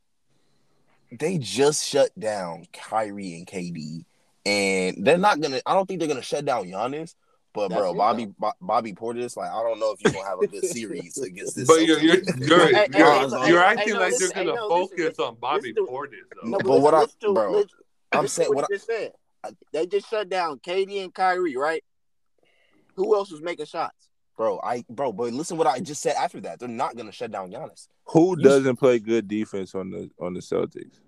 They just shut down Kyrie and KD, and they're not gonna. I don't think they're gonna shut down Giannis. But That's bro, it, Bobby Portis, like I don't know if you're gonna have a good series against this. But Celtics. you're acting like they're gonna focus on Bobby Portis though. No, but I'm saying what I just said. They just shut down KD and Kyrie, right? Who else was making shots? But listen what I just said after that. They're not gonna shut down Giannis. Who doesn't play good defense on the Celtics?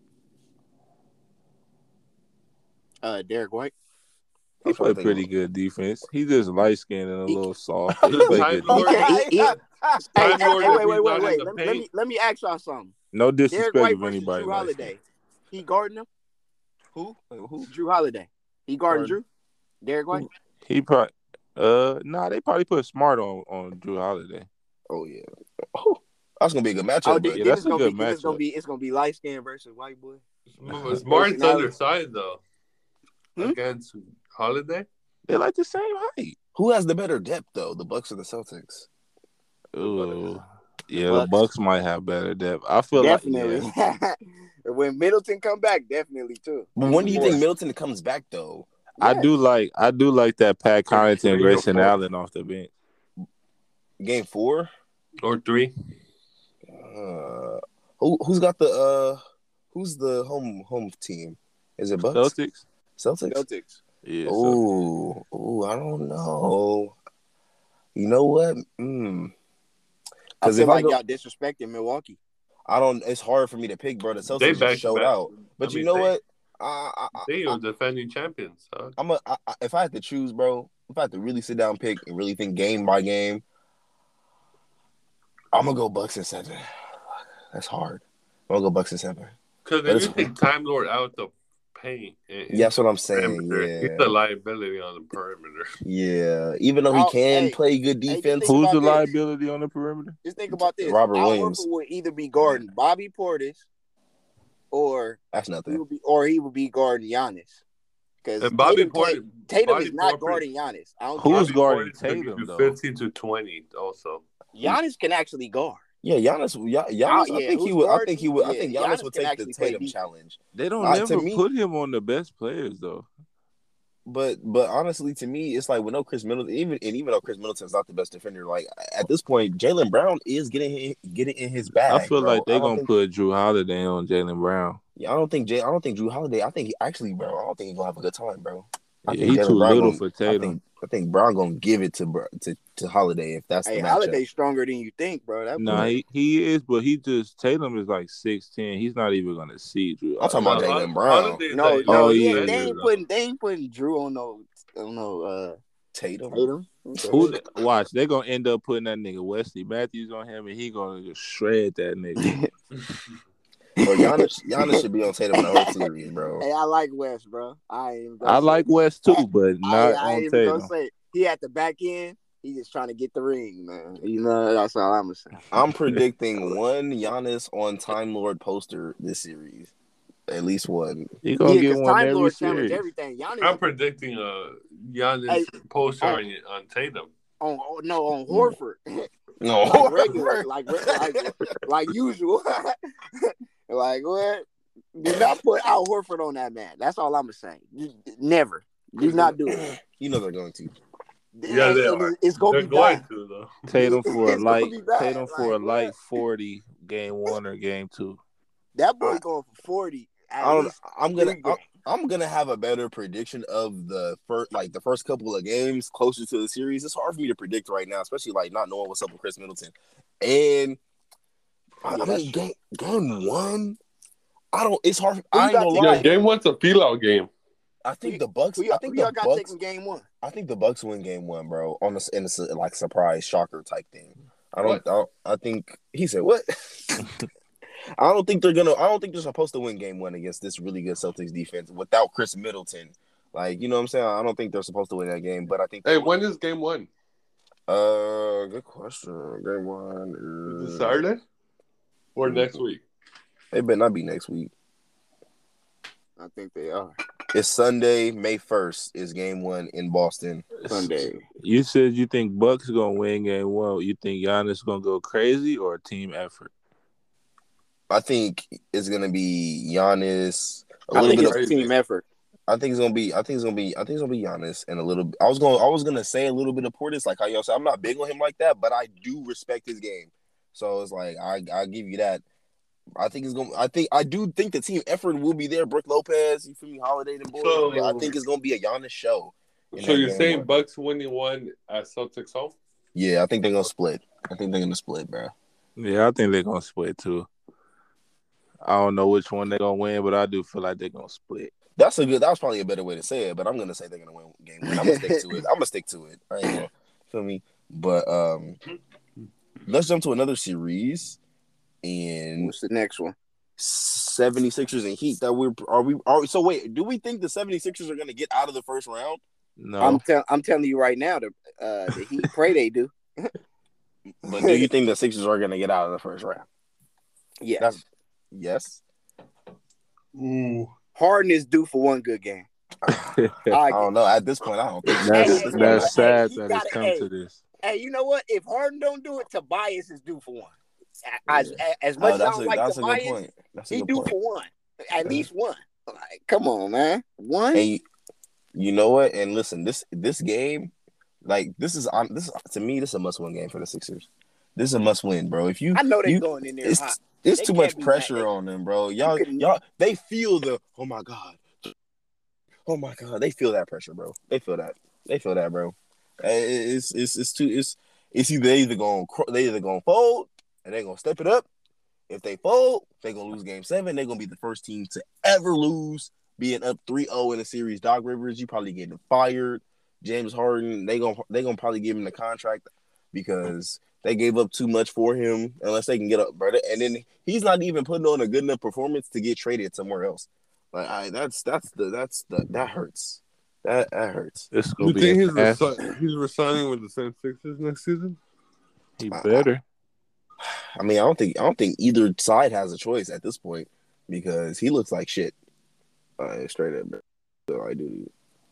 Derek White. He played pretty good defense. He just light skinned and a little soft. He Time played good Lord- defense. Wait. Let me ask y'all something. No Derek disrespect White of versus anybody. Drew Holiday. He guarding him? Who? Drew Holiday. He guarding Drew? Derek White? He probably they probably put Smart on Drew Holiday. Oh yeah. Oh, that's gonna be a good matchup. Yeah, that's a good matchup. It's gonna be light skin versus white boy. Smart's undersized though. Hmm? Against Holiday. They're like the same height. Who has the better depth though, the Bucks or the Celtics? Ooh. Yeah, the Bucks might have better depth. I feel definitely. like yeah. When Middleton come back, definitely too. But when do you think Middleton comes back though? Yeah. I do like that Pat Connaughton, Grayson Allen off the bench. Game 4 or 3. Who's got the who's the home team? Is it Bucks? Celtics. Yeah. Oh, I don't know. You know what? I feel like y'all disrespecting Milwaukee. It's hard for me to pick, bro. The Celtics just showed out. But you know what? They are defending champions. So. If I had to choose, bro, if I had to really sit down and pick and really think game by game, I'm gonna go Bucks in 7. That's hard. I'm gonna go Bucks in 7. Because if you take Time Lord out the paint, that's what I'm saying. Yeah, he's a liability on the perimeter. Yeah, even though he can play good defense, who's the liability on the perimeter? Just think about this: Robert Williams would either be guarding Bobby Portis, or that's nothing, he would be guarding Giannis. Because Tatum is not guarding Giannis. Who's guarding Tatum though? 15 to 20 also. Giannis can actually guard. Yeah, Giannis. I think he would. I think Giannis would take the Tatum challenge. They don't never put him on the best players though. But honestly, to me, it's like with no Chris Middleton, even though Chris Middleton's not the best defender, like at this point, Jaylen Brown is getting in his bag. I feel like they're gonna put Drew Holiday on Jaylen Brown. Yeah, I don't think Drew Holiday. I think I don't think he's gonna have a good time, bro. He's too little for Tatum. I think Brown gonna give it to Holiday if that's the matchup. Holiday's stronger than you think, bro. He is, but Tatum is like 6'10". He's not even gonna see Drew. I'm talking about Jaylen Brown. They ain't putting Drew on no Tatum. Watch, they're gonna end up putting that nigga Wesley Matthews on him, and he gonna just shred that nigga. Bro, Giannis should be on Tatum in the whole series, bro. Hey, I like West, bro. I like West too, but not on Tatum. He at the back end. He just trying to get the ring, man. You know, that's all I'm saying. I'm predicting one Giannis on Time Lord poster this series. At least one. You gonna get one Time every Lord challenge series. everything. Giannis I'm predicting Giannis poster on Tatum. on Horford. No, like regular, like usual. Like what? Do not put Al Horford on that man. That's all I'm gonna say. Never. Do not do it. You know they're going to. Yeah, they are. It's gonna They're be going bad. to though. Tatum for a It's gonna light. be bad. Tatum for a Like, light what? 40 game 1 or game 2. That boy going for 40. I'm gonna have a better prediction of the first couple of games closer to the series. It's hard for me to predict right now, especially like not knowing what's up with Chris Middleton. And I mean, game 1, it's hard. I ain't gonna lie. Yeah, game 1's a peel-out game. I think the Bucks. Who y'all got taking game 1? I think the Bucks win game 1, bro. In a like surprise shocker type thing. I think he said what? I don't think they're supposed to win game 1 against this really good Celtics defense without Chris Middleton. Like, you know what I'm saying? I don't think they're supposed to win that game, but I think. Hey, when is game 1? Good question. Game 1 is it Saturday or next week? It better not be next week. I think they are. It's Sunday, May 1st. Is game 1 in Boston. Sunday. You said you think Bucks gonna win game 1. You think Giannis gonna go crazy or a team effort? I think it's gonna be Giannis. I think it's a team effort. I think it's gonna be Giannis and a little. I was gonna say a little bit of Portis, like how y'all said. I'm not big on him like that, but I do respect his game. So it's like I give you that. I do think the team effort will be there. Brook Lopez, you feel me, Holiday and boys. So, I think it's gonna be a Giannis show. So you're saying Bucks winning 1 at Celtics home? Yeah, I think they're gonna split. Bro. Yeah, I think they're gonna split too. I don't know which one they're gonna win, but I do feel like they're gonna split. That was probably a better way to say it, but I'm gonna say they're gonna win game 1. I'm gonna stick to it. I ain't gonna feel me. But let's jump to another series. And what's the next one? 76ers and Heat. So wait, do we think the 76ers are gonna get out of the first round? No. I'm telling you right now, the Heat pray they do. But do you think the Sixers are gonna get out of the first round? Yes. Yes. Ooh. Harden is due for one good game. I don't know. At this point, I don't think that's sad that it's come to this. Hey, you know what? If Harden don't do it, Tobias is due for one. As much as I don't like Tobias, he due for one. At least one. Like, come on, man. One. And you know what? And listen, this game, like this is to me, this is a must-win game for the Sixers. This is a must-win, bro. I know they're going in there hot. It's too much pressure on them, bro. Y'all, they feel the oh my god, they feel that pressure, bro. They feel that, bro. It's either gonna fold and they're gonna step it up. If they fold, they're gonna lose game 7. They're gonna be the first team to ever lose, being up 3-0 in a series. Doc Rivers, you probably getting fired. James Harden, they gonna probably give him the contract because they gave up too much for him, unless they can get up, brother. And then he's not even putting on a good enough performance to get traded somewhere else. Like that hurts. That hurts. You think he's resigning with the same Sixers next season? He better. I mean, I don't think either side has a choice at this point because he looks like shit. Straight up, so I do.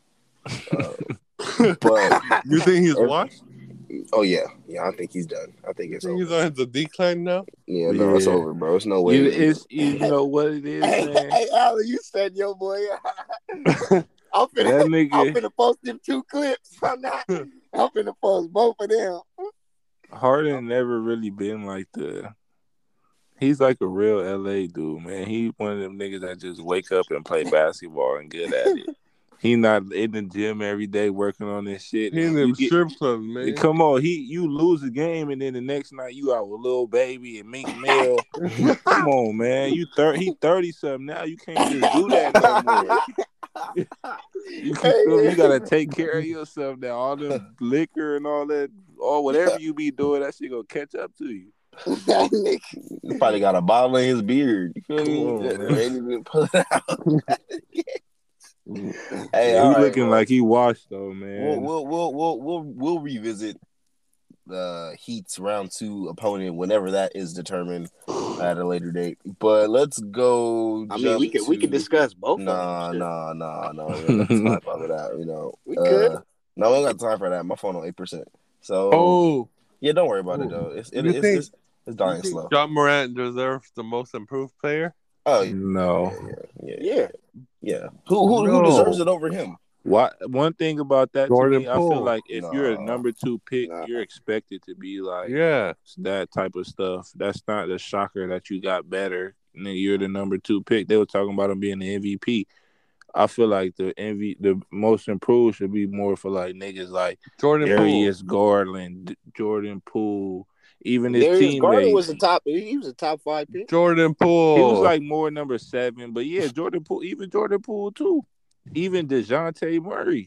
But you think he's washed? Oh yeah, I think he's done. I think it's over. He's on the decline now. Yeah, no, it's over, bro. It's no way. You know what it is, man. Hey, Alan, you said yo boy. I'm finna post them 2 clips. I'm finna post both of them. Harden never really been like he's like a real LA dude, man. He one of them niggas that just wake up and play basketball and good at it. He not in the gym every day working on this shit. He in them strip clubs, man. Come on, you lose a game and then the next night you out with Lil Baby and Meek Mill. Come on, man. He 30-something now. You can't just do that no more. You gotta take care of yourself now. All the liquor and all that, or whatever you be doing, that shit gonna catch up to you. He probably got a bottle in his beard. You feel me? Ain't even pull it out. Hey, he looking like he washed though, man. We'll revisit Heat's round 2 opponent whenever that is determined at a later date. But let's go. I mean, we could discuss both of them. No. We don't got time for that. We could. No, we don't got time for that. My phone on 8%. So yeah, don't worry about it though. It's dying slow. Ja Morant deserves the most improved player. Oh no. Yeah. Who deserves it over him? One thing about that, Jordan to me, Poole. I feel like if you're a number 2 pick, you're expected to be like that type of stuff. That's not the shocker that you got better and then you're the number 2 pick. They were talking about him being the MVP. I feel like the most improved should be more for like niggas like Jordan Darius Garland, Jordan Poole, even his Darius Garland teammates. was a top. He was a top 5 pick. Jordan Poole. He was like more number 7, but yeah, Jordan Poole too. Even DeJounte Murray.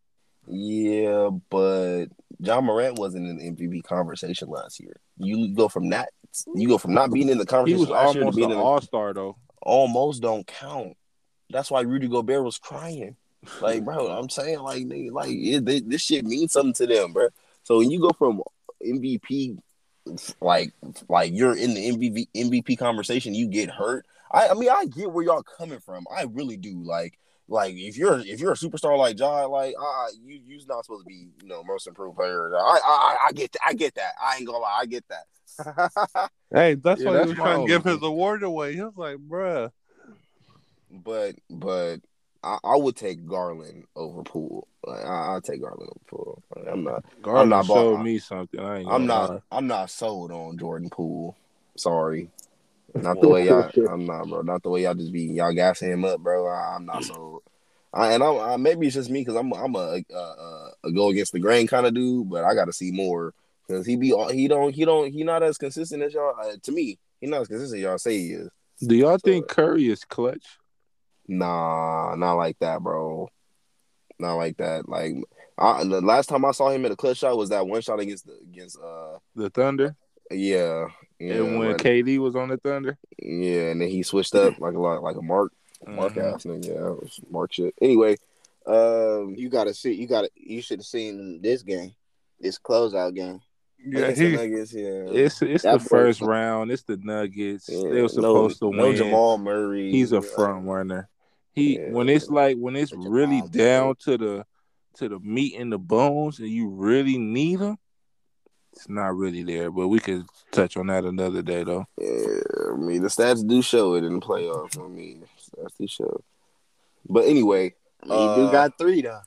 Yeah, but Ja Morant wasn't in the MVP conversation last year. You go from not being in the conversation. He was last year to almost being an in all-star though. Almost don't count. That's why Rudy Gobert was crying. Like, bro, I'm saying this shit means something to them, bro. So when you go from MVP, like you're in the MVP conversation, you get hurt. I mean, I get where y'all coming from. I really do. Like if you're a superstar like Ja, you're not supposed to be most improved player. I get that. I ain't gonna lie, I get that. Hey, that's why he was trying to give his award away. He was like, bruh. But I would take Garland over Poole. I'll take Garland over Poole. Garland showed me something. I'm not sold on Jordan Poole. Sorry. Not the way y'all. I'm not, bro. Not the way y'all just be y'all gassing him up, bro. I'm not sold. Maybe it's just me because I'm a go against the grain kind of dude, but I got to see more because he not as consistent as y'all. To me, he not as consistent as y'all say he is. Do y'all think Curry is clutch? Nah, not like that, bro. Not like that. Like the last time I saw him at a clutch shot was that one shot against the Thunder. Yeah. And when KD was on the Thunder. Yeah, and then he switched up like a Mark ass nigga. Yeah, it was Mark shit. Anyway, you should have seen this game, this closeout game. Yeah, Nuggets, It's the first round. It's the Nuggets. Yeah, they were supposed to win. No Jamal Murray. He's a front runner. When it's really down to the meat and the bones, and you really need him, it's not really there. But we could touch on that another day, though. Yeah, I mean the stats do show it in the playoffs. I mean, stats do show. But anyway, he do got 3 though.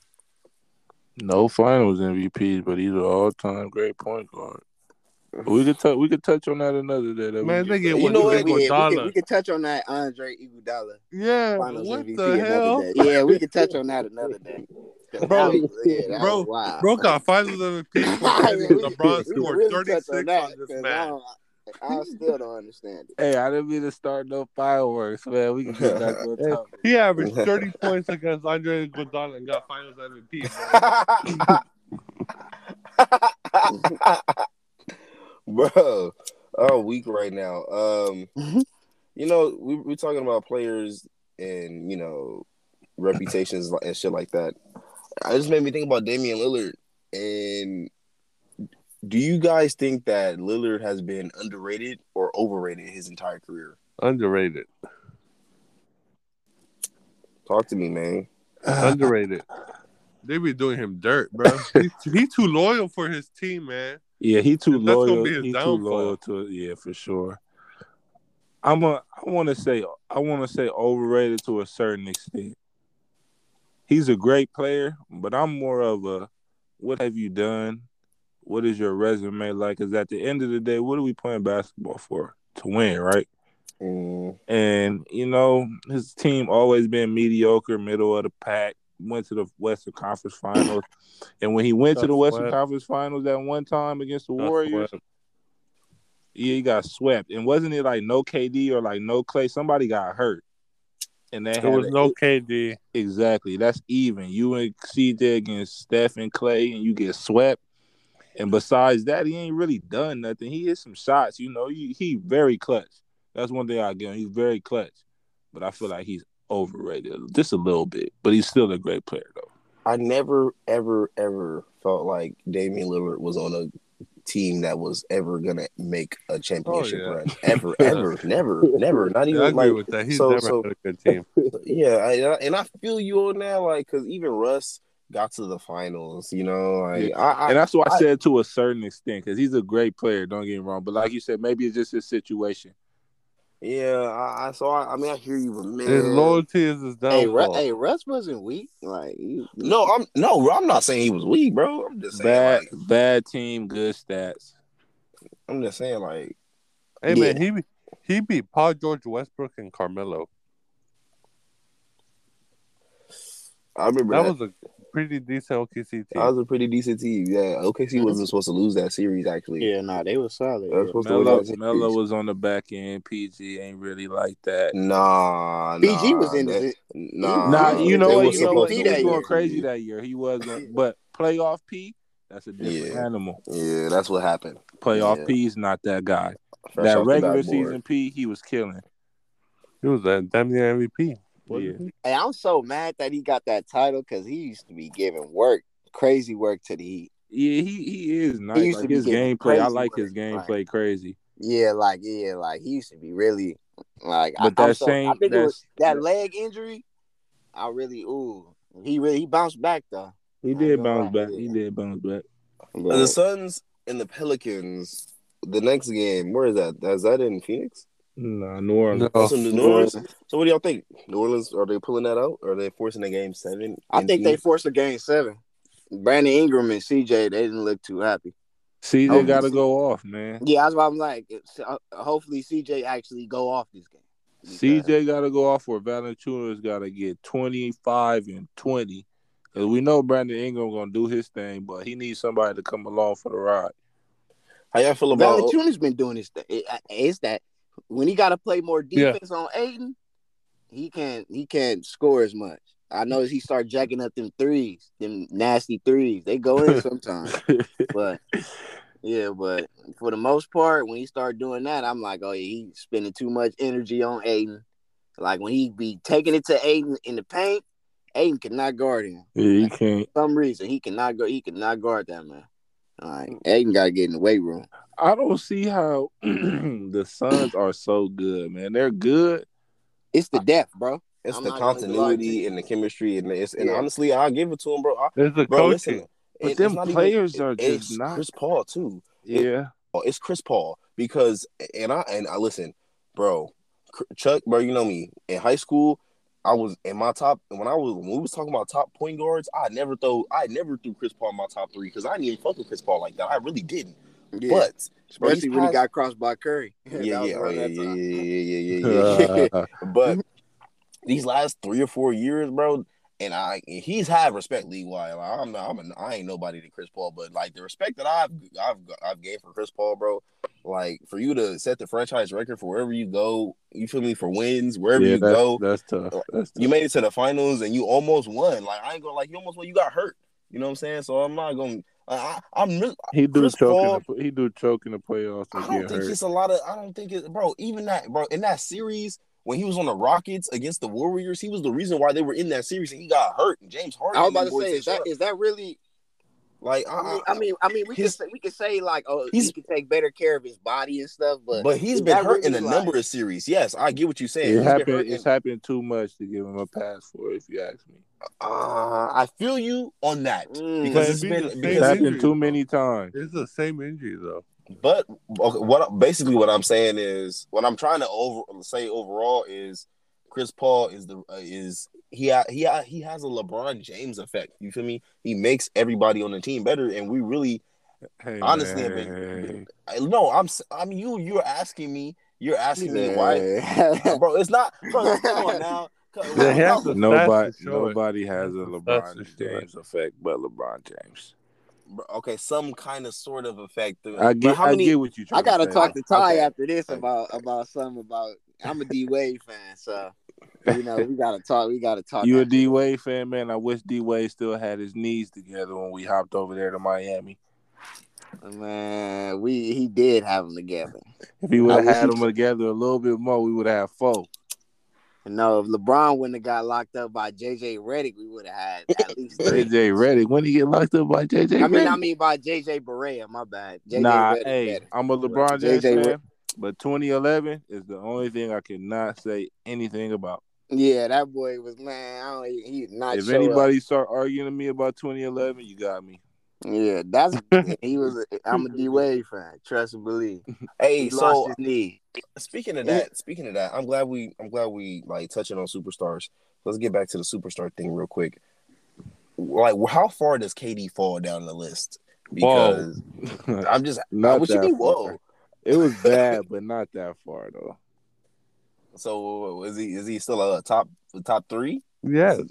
No finals MVPs, but he's an all-time great point guard. We could touch on that another day. Man, they get we could touch on that Andre Iguodala. Yeah, finals what MVP the hell? Day. Yeah, we could touch on that another day. Bro got finals MVP for LeBron scored 36 on this man. I still don't understand it. Hey, I didn't mean to start no fireworks, man. We can get back to the topic. He averaged 30 points against Andre Iguodala and got finals MVP, bro. Oh, weak right now. We're talking about players and reputations and shit like that. It just made me think about Damian Lillard. And do you guys think that Lillard has been underrated or overrated his entire career? Underrated. Talk to me, man. Underrated. They be doing him dirt, bro. He's too loyal for his team, man. Yeah, he's too loyal. That's gonna be his he's downfall. Too loyal to it. Yeah, for sure. I want to say overrated to a certain extent. He's a great player, but I'm more of a what have you done? What is your resume like? Because at the end of the day, what are we playing basketball for? To win, right? And, his team always been mediocre, middle of the pack, went to the Western Conference Finals. And when he went to the Western Conference Finals that one time against the Warriors, he got swept. And wasn't it like no KD or like no Clay? Somebody got hurt. And there was no KD. Exactly. That's even. You and CJ against Steph and Clay, and you get swept. And besides that, he ain't really done nothing. He hit some shots. He very clutch. That's one thing I give him. He's very clutch. But I feel like he's overrated just a little bit. But he's still a great player, though. I never, ever, ever felt like Damian Lillard was on a team that was ever gonna make a championship yeah. run. Ever, never. Not Yeah, I even agree like with that. He's so. never had a good team. Yeah, and I feel you on that, like, because even Russ got to the finals. You know, like And that's what I said to a certain extent, because he's a great player. Don't get me wrong, but like you said, maybe it's just his situation. Yeah, I mean, I hear you, but man, His loyalty is his downfall. Russ wasn't weak. Like I'm not saying he was weak, bro. I'm just saying Bad team, good stats. I'm just saying like, Hey man, he beat Paul George, Westbrook, and Carmelo. I remember that was a pretty decent OKC team. That was a pretty decent team. Yeah, OKC wasn't supposed to lose that series actually. Yeah, they were solid. Melo was on the back end. PG ain't really like that. Nah, PG was in the you know what? He was going crazy crazy that year. He was going, but playoff P, that's a different animal. Yeah, that's what happened. Playoff P is not that guy. Fresh that regular season P, he was killing. He was a damn near MVP. Yeah. Hey, I'm so mad that he got that title because he used to be giving crazy work to the Heat. Yeah, he is nice. He used to be his gameplay. I like his gameplay crazy. Yeah, he used to be really like. But I think it was that leg injury. He bounced back though. He did bounce back. He did bounce back. The Suns and the Pelicans. The next game, where is that? Is that in Phoenix? No, New Orleans. New Orleans. So what do y'all think? New Orleans, are they pulling that out? Or are they forcing a game 7? I think they forced a game 7. Brandon Ingram and CJ, they didn't look too happy. CJ got to go off, man. Yeah, that's why I'm like, hopefully CJ actually go off this game. CJ got to go off, or Valanciunas got to get 25 and 20. Because we know Brandon Ingram going to do his thing, but he needs somebody to come along for the ride. How y'all feel about Valanciunas been doing his thing. It's that when he got to play more defense on Ayton, he can't score as much. I know he start jacking up them threes, them nasty threes. They go in sometimes. but for the most part, when he start doing that, I'm like, oh yeah, he's spending too much energy on Ayton. Like when he be taking it to Ayton in the paint, Ayton cannot guard him. Yeah, he can't. For some reason, he cannot guard that man. All right, Ayton got to get in the weight room. I don't see how the Suns are so good, man. They're good. It's the depth, bro. It's the continuity and the chemistry, and honestly, I'll give it to him, bro. It's the coaching. Listen, but them players are just not. Chris Paul too. Yeah, it's Chris Paul because I listen, bro. Chuck, bro, you know me. In high school, I was in my top. When we was talking about top point guards, I never threw Chris Paul in my top 3 because I didn't even fuck with Chris Paul like that. I really didn't. Yeah. But especially when he got crossed by Curry. Yeah. But these last 3 or 4 years, bro, and he's had respect league wide. Like, I ain't nobody to Chris Paul, but like the respect that I've gained for Chris Paul, bro. Like for you to set the franchise record for wherever you go, you feel me, for wins wherever you go. That's tough. You made it to the finals and you almost won. Like I ain't gonna you almost won. You got hurt. You know what I'm saying? So I'm not gonna. He do choke in the playoffs. I don't think it's a lot of. I don't think it, bro. Even that, bro. In that series when he was on the Rockets against the Warriors, he was the reason why they were in that series, and he got hurt. And James Harden. I was about to say, is that really? Like, I mean, we could say like, oh, he can take better care of his body and stuff, but he's been hurt in a number of series. Yes, I get what you're saying. It's happened too much to give him a pass for, if you ask me. I feel you on that because it's happened too many times. It's the same injury though. But what I'm saying is, what I'm trying to say overall is, Chris Paul he has a LeBron James effect. You feel me? He makes everybody on the team better, and we really, honestly, you're asking me why, bro? It's not, bro. Come on now. Nobody has a LeBron James effect but LeBron James. Okay, some kind of sort of effect. I get what you. I gotta talk to Ty after this about something about. I'm a D Wade fan, so we gotta talk. You a D Wade fan, man? I wish D Wade still had his knees together when we hopped over there to Miami. Man, he did have them together. If he would have had them together a little bit more, we would have 4. No, if LeBron wouldn't have got locked up by JJ Redick, we would have had at least 3. JJ Redick. When he get locked up by JJ Redick? I mean by JJ Barea. My bad. JJ Nah, Redick hey, better. I'm a LeBron James JJ fan, but 2011 is the only thing I cannot say anything about. Yeah, that boy was, man. He did not. If show anybody up. start arguing to me about 2011, you got me. Yeah, he was. I'm a D Wade fan. Trust and believe. Hey, He so lost his knee. speaking of that, I'm glad we like touching on superstars. Let's get back to the superstar thing real quick. Like, how far does KD fall down the list? Because I'm just not what that you mean? far. Whoa. It was bad, but not that far though. So is he still a top 3? Yes.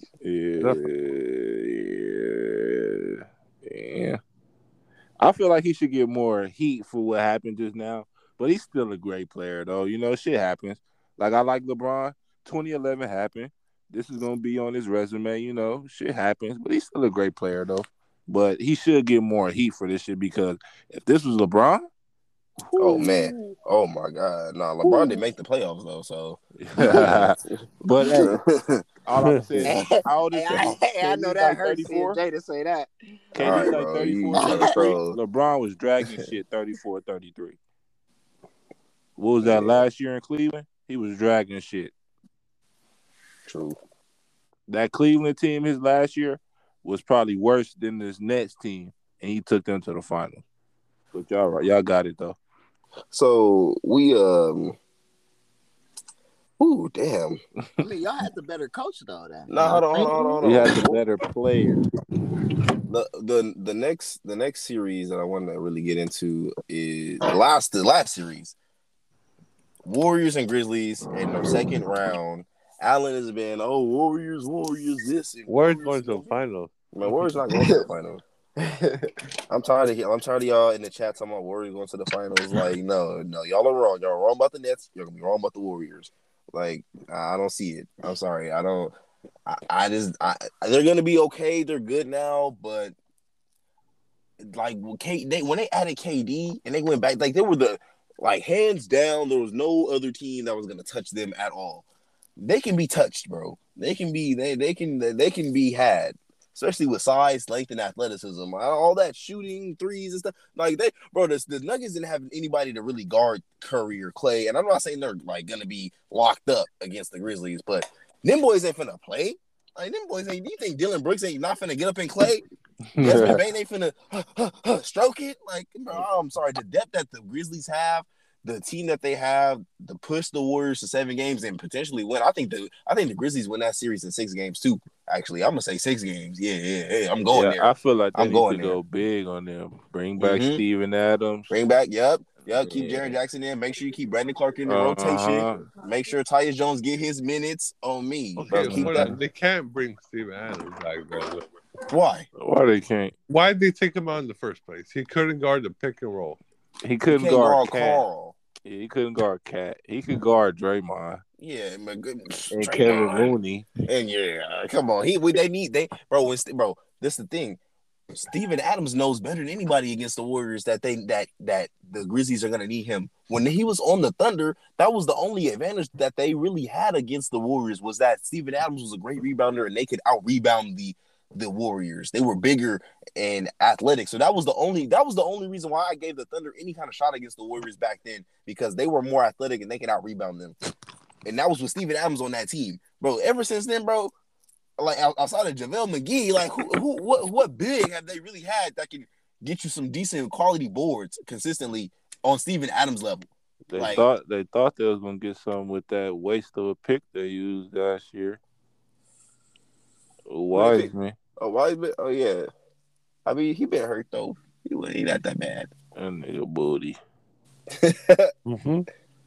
Yeah. I feel like he should get more heat for what happened just now, but he's still a great player though. You know, shit happens. Like I like LeBron. 2011 happened. This is gonna be on his resume. You know, shit happens, but he's still a great player though. But he should get more heat for this shit because if this was LeBron, oh man, oh my God, no, LeBron didn't make the playoffs though. So, but hey, all I'm saying, how old is he? I know that hurts seeing Jay to say that. KD right, like bro, 34, you 33. troll. LeBron was dragging shit 34, 33. What was that last year in Cleveland? He was dragging shit. True. That Cleveland team, his last year, was probably worse than this Nets team, and he took them to the finals. But y'all right, y'all got it though. So we ooh, damn. I mean, y'all had the better coach though. No, hold on. We had the better player. The next series that I want to really get into is the last series. Warriors and Grizzlies in the second round. Allen has been Warriors this. Warriors going to the finals. Man, Warriors not going to the finals. I'm tired of y'all in the chat talking about Warriors going to the finals. Like, no, y'all are wrong. Y'all are wrong about the Nets. You're gonna be wrong about the Warriors. Like, I don't see it. I'm sorry. I don't. They're gonna be okay. They're good now, but like when they added KD and they went back, like they were hands down. There was no other team that was gonna touch them at all. They can be touched, bro. They can be had. Especially with size, length, and athleticism. All that shooting, threes and stuff. Like, the Nuggets didn't have anybody to really guard Curry or Clay. And I'm not saying they're, like, going to be locked up against the Grizzlies, but them boys ain't finna play. Like, them boys ain't – do you think Dylan Brooks ain't not finna get up in Clay? Desmond Bane ain't finna stroke it? Like, bro, I'm sorry. The depth that the Grizzlies have, the team that they have to push the Warriors to 7 games and potentially win. I think the Grizzlies win that series in 6 games too. Actually, I'm gonna say 6 games. Yeah. I'm going there. I feel like they I'm need going to there. go big on them. Bring back Steven Adams. Bring back, yep. Keep Jaren Jackson in. Make sure you keep Brandon Clark in the rotation. Make sure Tyus Jones get his minutes on me. Okay, Bro, they can't bring Steven Adams back though. Why? Why they can't? Why did they take him out in the first place? He couldn't guard the pick and roll. He couldn't guard Carl. Yeah, he couldn't guard Cat. He could guard Draymond. Yeah, my goodness. And Kevin Looney. And come on. This is the thing. Steven Adams knows better than anybody against the Warriors that the Grizzlies are gonna need him. When he was on the Thunder, that was the only advantage that they really had against the Warriors was that Steven Adams was a great rebounder and they could out-rebound the Warriors. They were bigger and athletic. So that was the only reason why I gave the Thunder any kind of shot against the Warriors back then, because they were more athletic and they could out-rebound them. And that was with Steven Adams on that team. Bro, ever since then, bro, like outside of JaVale McGee, like what big have they really had that can get you some decent quality boards consistently on Steven Adams level? They thought they was gonna get some with that waste of a pick they used last year. Wiseman. Wiseman? Oh yeah. I mean, he been hurt though. He ain't not that bad. And nigga booty. Mm-hmm.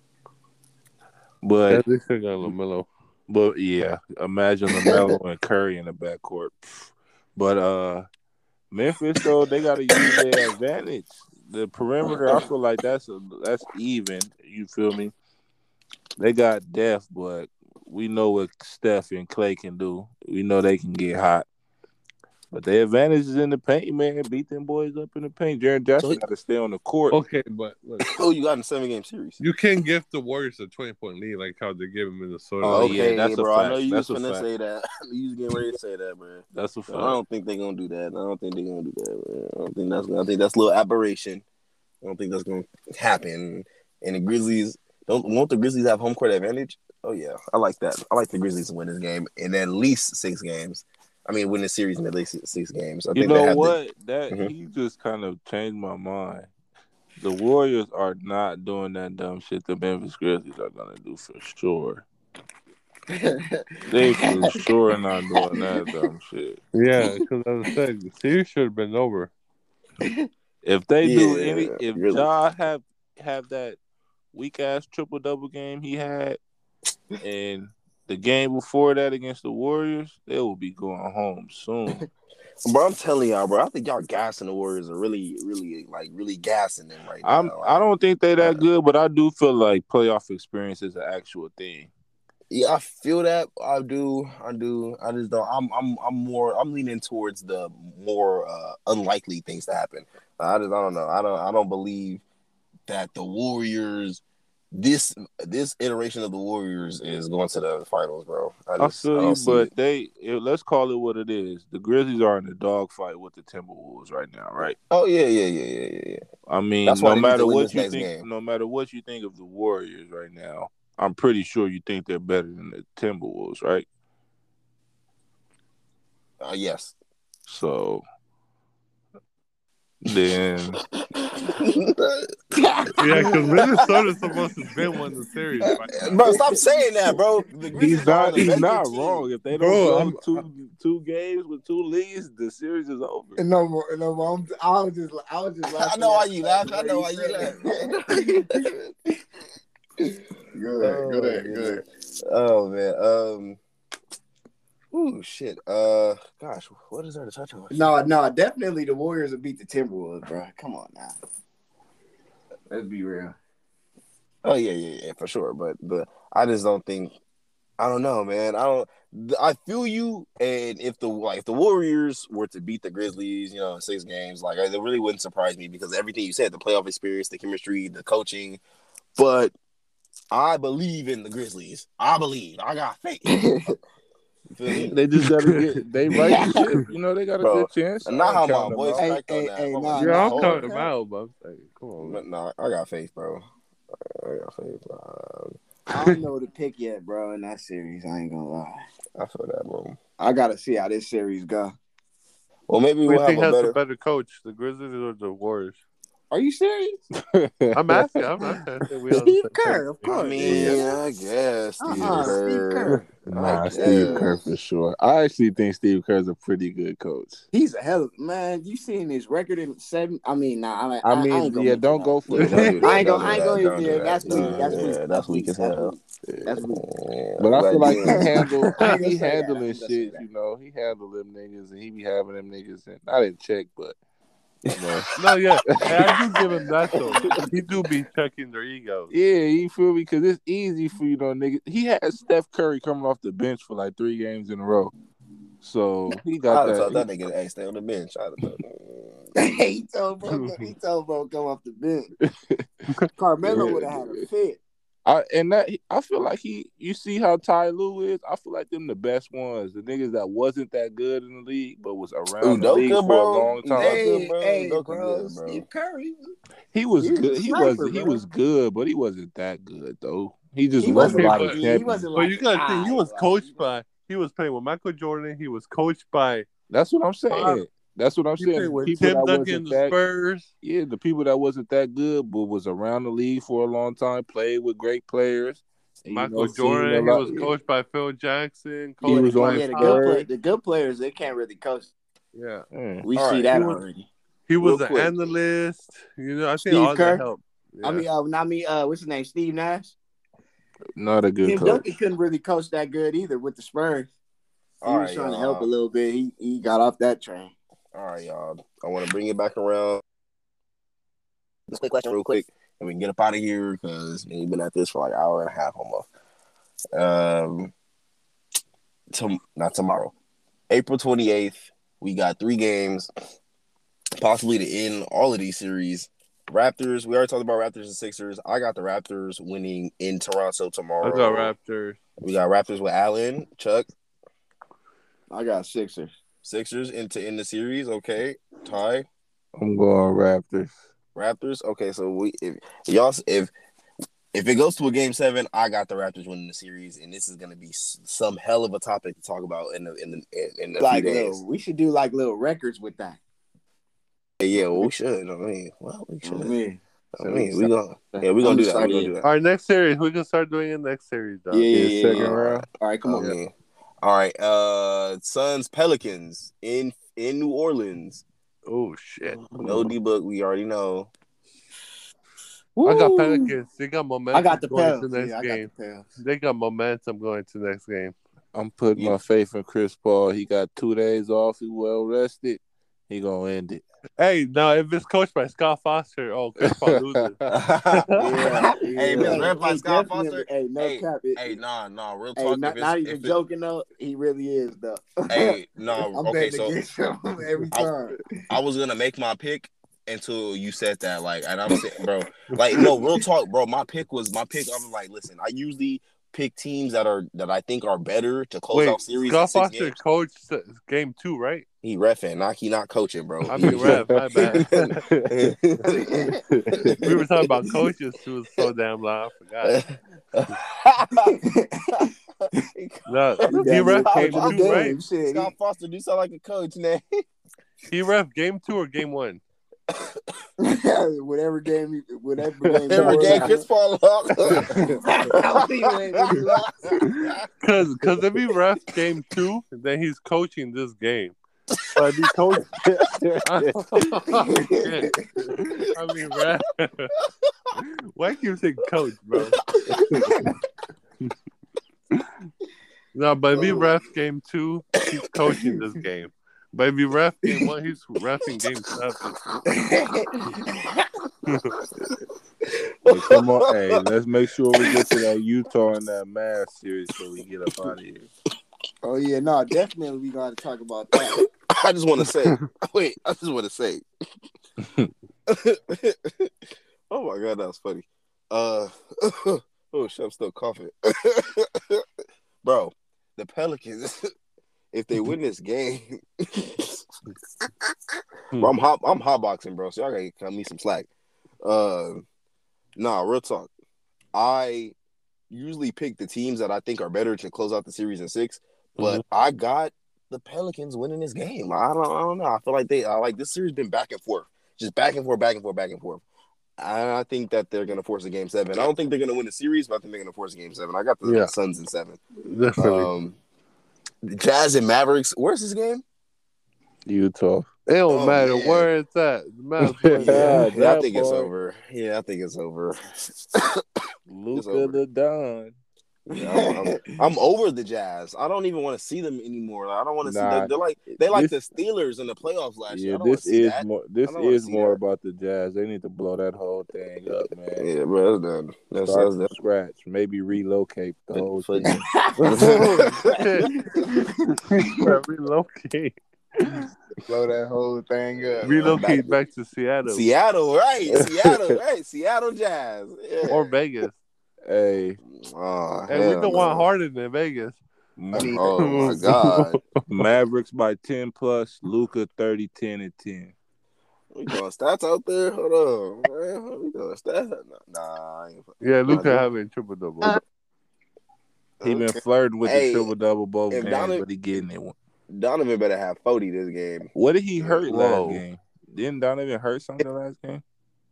But at least they got LaMelo. But yeah, imagine LaMelo and Curry in the backcourt. But Memphis though, they gotta use their advantage. The perimeter, I feel like that's even. You feel me? They got depth, but we know what Steph and Clay can do. We know they can get hot. But the advantage is in the paint, man. Beat them boys up in the paint. Jaren Jackson got to stay on the court. Okay, but look, you got in a 7-game series. you can't give the Warriors a 20-point lead like how they give them Minnesota. Oh, Okay, yeah, that's a bro. fact. I know you That's was a finna fact. say that. You was getting ready to say that, man. That's a fact. I don't think they're gonna do that. I think that's a little aberration. I don't think that's gonna happen. And the Grizzlies won't the Grizzlies have home court advantage? Oh yeah, I like that. I like the Grizzlies to win this game in at least 6 games. I mean, win the series in at least 6 games. I You think know they have what? He just kind of changed my mind. The Warriors are not doing that dumb shit the Memphis Grizzlies are gonna do for sure. They for sure not doing that dumb shit. Yeah, because as I said, the series should have been over. If they do Yeah, if really. Ja have that weak ass triple double game he had, and the game before that against the Warriors, they will be going home soon. Bro, I'm telling y'all, bro. I think y'all gassing the Warriors are really gassing them right now. I don't think they that good, but I do feel like playoff experience is an actual thing. Yeah, I feel that. I do. I just don't. I'm leaning towards the more unlikely things to happen. I don't know. I don't believe that the Warriors, this iteration of the Warriors is going to the finals, bro. I feel you, but let's call it what it is. The Grizzlies are in a dogfight with the Timberwolves right now, right? Oh yeah. I mean, That's why no matter what this you next think, game. no matter what you think of the Warriors right now, I'm pretty sure you think they're better than the Timberwolves, right? Yes. So then, Yeah, because Minnesota's supposed to have won the series. Bro, stop saying that, bro. The Grizzlies are on the he's better not team. wrong. If they Bro, don't go two games with 2 leads, the series is over. No more. I was just laughing. I know why you laugh. I know why you laugh. Good. Oh man. Ooh, shit. Gosh, what is there to touch on? No, definitely the Warriors will beat the Timberwolves, bro. Come on now. Let's be real. Oh yeah, for sure. But I just don't think. I don't know, man. I feel you. And if the Warriors were to beat the Grizzlies, in 6 games, it really wouldn't surprise me because everything you said, the playoff experience, the chemistry, the coaching. But I believe in the Grizzlies. I got faith. They just gotta they right the ship. They got a good chance. Not how my voice cracked on that. Yeah, I'm counting them out, but I'm saying, come on. No, I got faith, bro. I got faith. I don't know the pick yet, bro, in that series. I ain't gonna lie. I feel that, bro. I gotta see how this series go. Well, maybe we'll have a better coach, the Grizzlies or the Warriors? Are you serious? I'm asking. Steve Kerr, of course. I mean, I guess Steve Kerr. Steve Kerr for sure. I actually think Steve Kerr's a pretty good coach. He's a hell of man. You seen his record in 7? I mean, nah. I mean, don't go for it. I ain't gonna. That's weak as hell. That's weak. But I feel like he handling shit. He handled them niggas, and he be having them niggas, and not in check, but. No, yeah. I do give him that, though. He do be checking their egos. Yeah, you feel me? Because it's easy for niggas. He had Steph Curry coming off the bench for 3 games in a row. So he got that. I thought that nigga, hey, stay on the bench. He told bro come off the bench. Carmelo would have had a fit. I feel like you see how Ty Lue is. I feel like them the best ones, the niggas that wasn't that good in the league, but was around the league for a long time. Hey, bro, Steve Curry. He was good. He was good, but he wasn't that good though. He just wasn't a lot of champions. But you gotta think, he was coached by. He was playing with Michael Jordan. He was coached by. That's what I'm saying. That's what I'm saying. With Tim Duncan, the Spurs. Yeah, the people that wasn't that good, but was around the league for a long time, played with great players. And, Michael Jordan, he was coached by Phil Jackson. He was on the good players. They can't really coach. Yeah, we see that already. He was an analyst. I think Steve all Kerr? that helped. Yeah. I mean, what's his name? Steve Nash. Not a good Tim coach. Duncan couldn't really coach that good either with the Spurs. He was trying to help a little bit. He got off that train. All right, y'all. I want to bring it back around. This quick question real quick, and we can get up out of here because we've been at this for an hour and a half almost. Not tomorrow. April 28th, We got 3 games, possibly to end all of these series. Raptors, we already talked about Raptors and Sixers. I got the Raptors winning in Toronto tomorrow. I got Raptors. We got Raptors with Allen, Chuck. I got Sixers. Sixers into in the series, okay. Ty. I'm going Raptors. Raptors, okay. So if it goes to a game 7, I got the Raptors winning the series, and this is going to be some hell of a topic to talk about in the Like few days. we should do like little records with that. Yeah, well, we should. we should. We're gonna do that. We're gonna do that. All right, next series. We can start doing it next series, dog. Yeah. Second round. All right, come on. All right, Suns Pelicans in New Orleans. Oh shit. No D-Book, we already know. I got Pelicans. They got momentum. I got the going Pels. to next game. They got momentum going to next game. I'm putting my faith in Chris Paul. He got 2 days off. He well rested. He gonna end it. Hey, now if it's coached by Scott Foster, Chris Paul loses. Hey, if it's led by Scott Foster, nah, real talk. Not even joking though, he really is though. Hey, no, I'm okay, betting against him every time. I was gonna make my pick until you said that, like, and I'm saying, bro, like, no, real talk, bro. My pick. I'm like, listen, I usually pick teams that I think are better to close out series. Scott Foster coached game 2, right? He reffing, he not coaching, bro. I mean, ref, my bad. We were talking about coaches too, so damn loud. I forgot. He ref game 2, right? Scott Foster do sound like a coach, man. He ref game 2 or game 1? whatever game Chris Paul lost. Because if he ref game 2, then he's coaching this game. But he coached. I mean, ref. Why keep saying coach, bro? No, but if he ref game 2, he's coaching this game. But if he ref game 1, he's refing game 7. Hey, come on, hey, let's make sure we get to that Utah and that Mavs series so we get up out of here. Oh yeah, no, definitely we gotta talk about that. I just want to say, oh my god, that was funny. Oh shit, I'm still coughing. Bro, the Pelicans, if they win this game, bro, I'm hotboxing, bro, so y'all gotta cut me some slack. Nah, real talk. I usually pick the teams that I think are better to close out the series in 6, but I got the Pelicans winning this game. I don't know. I feel like this series been back and forth. Just back and forth. I think that they're gonna force a game 7. I don't think they're gonna win the series, but I think they're gonna force a game 7. I got the Suns in 7. Definitely. Jazz and Mavericks. Where's this game? Utah. It don't matter where it's at. I think it's over. Yeah, I think it's over. Luka the Don. Yeah, I'm over the Jazz. I don't even want to see them anymore. I don't want to see them. They're like the Steelers in the playoffs last year. This is more about the Jazz. They need to blow that whole thing up, man. Yeah, bro, that's done. That's from scratch. Maybe relocate the whole thing. Relocate. Blow that whole thing up. Relocate back to Seattle. Seattle, Seattle Jazz. Yeah. Or Vegas. Hey. And we don't want Harden in Vegas. Oh my God. Mavericks by 10 plus. Luka 30, 10, and 10. We doing stats out there? Hold on, man. We doing stats? Nah. Yeah, Luka having triple double. He been flirting with the triple double both games, but he getting it one. Donovan better have 40 this game. What did he hurt last game? Didn't Donovan hurt something last game?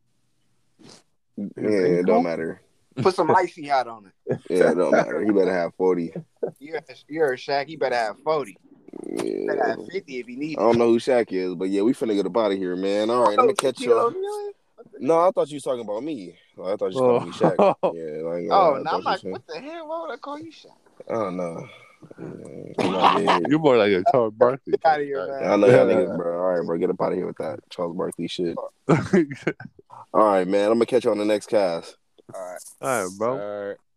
Yeah, it don't matter. Put some icy hot on it. Yeah, it don't matter. He better have 40. You heard Shaq. He better have 40. Yeah. He better have 50 if he needs it. I don't know who Shaq is, but yeah, we finna get up out of here, man. All right, I'm gonna catch y'all. No, I thought you was talking about me. I thought you was calling me Shaq. Yeah, now I'm like, what the hell? Why would I call you Shaq? I don't know. You're more like a Charles Barkley. Get out of here, man. I know y'all niggas, bro. All right, bro, get up out of here with that Charles Barkley shit. All right, man. I'm gonna catch you on the next cast. All right. All right, bro. All right.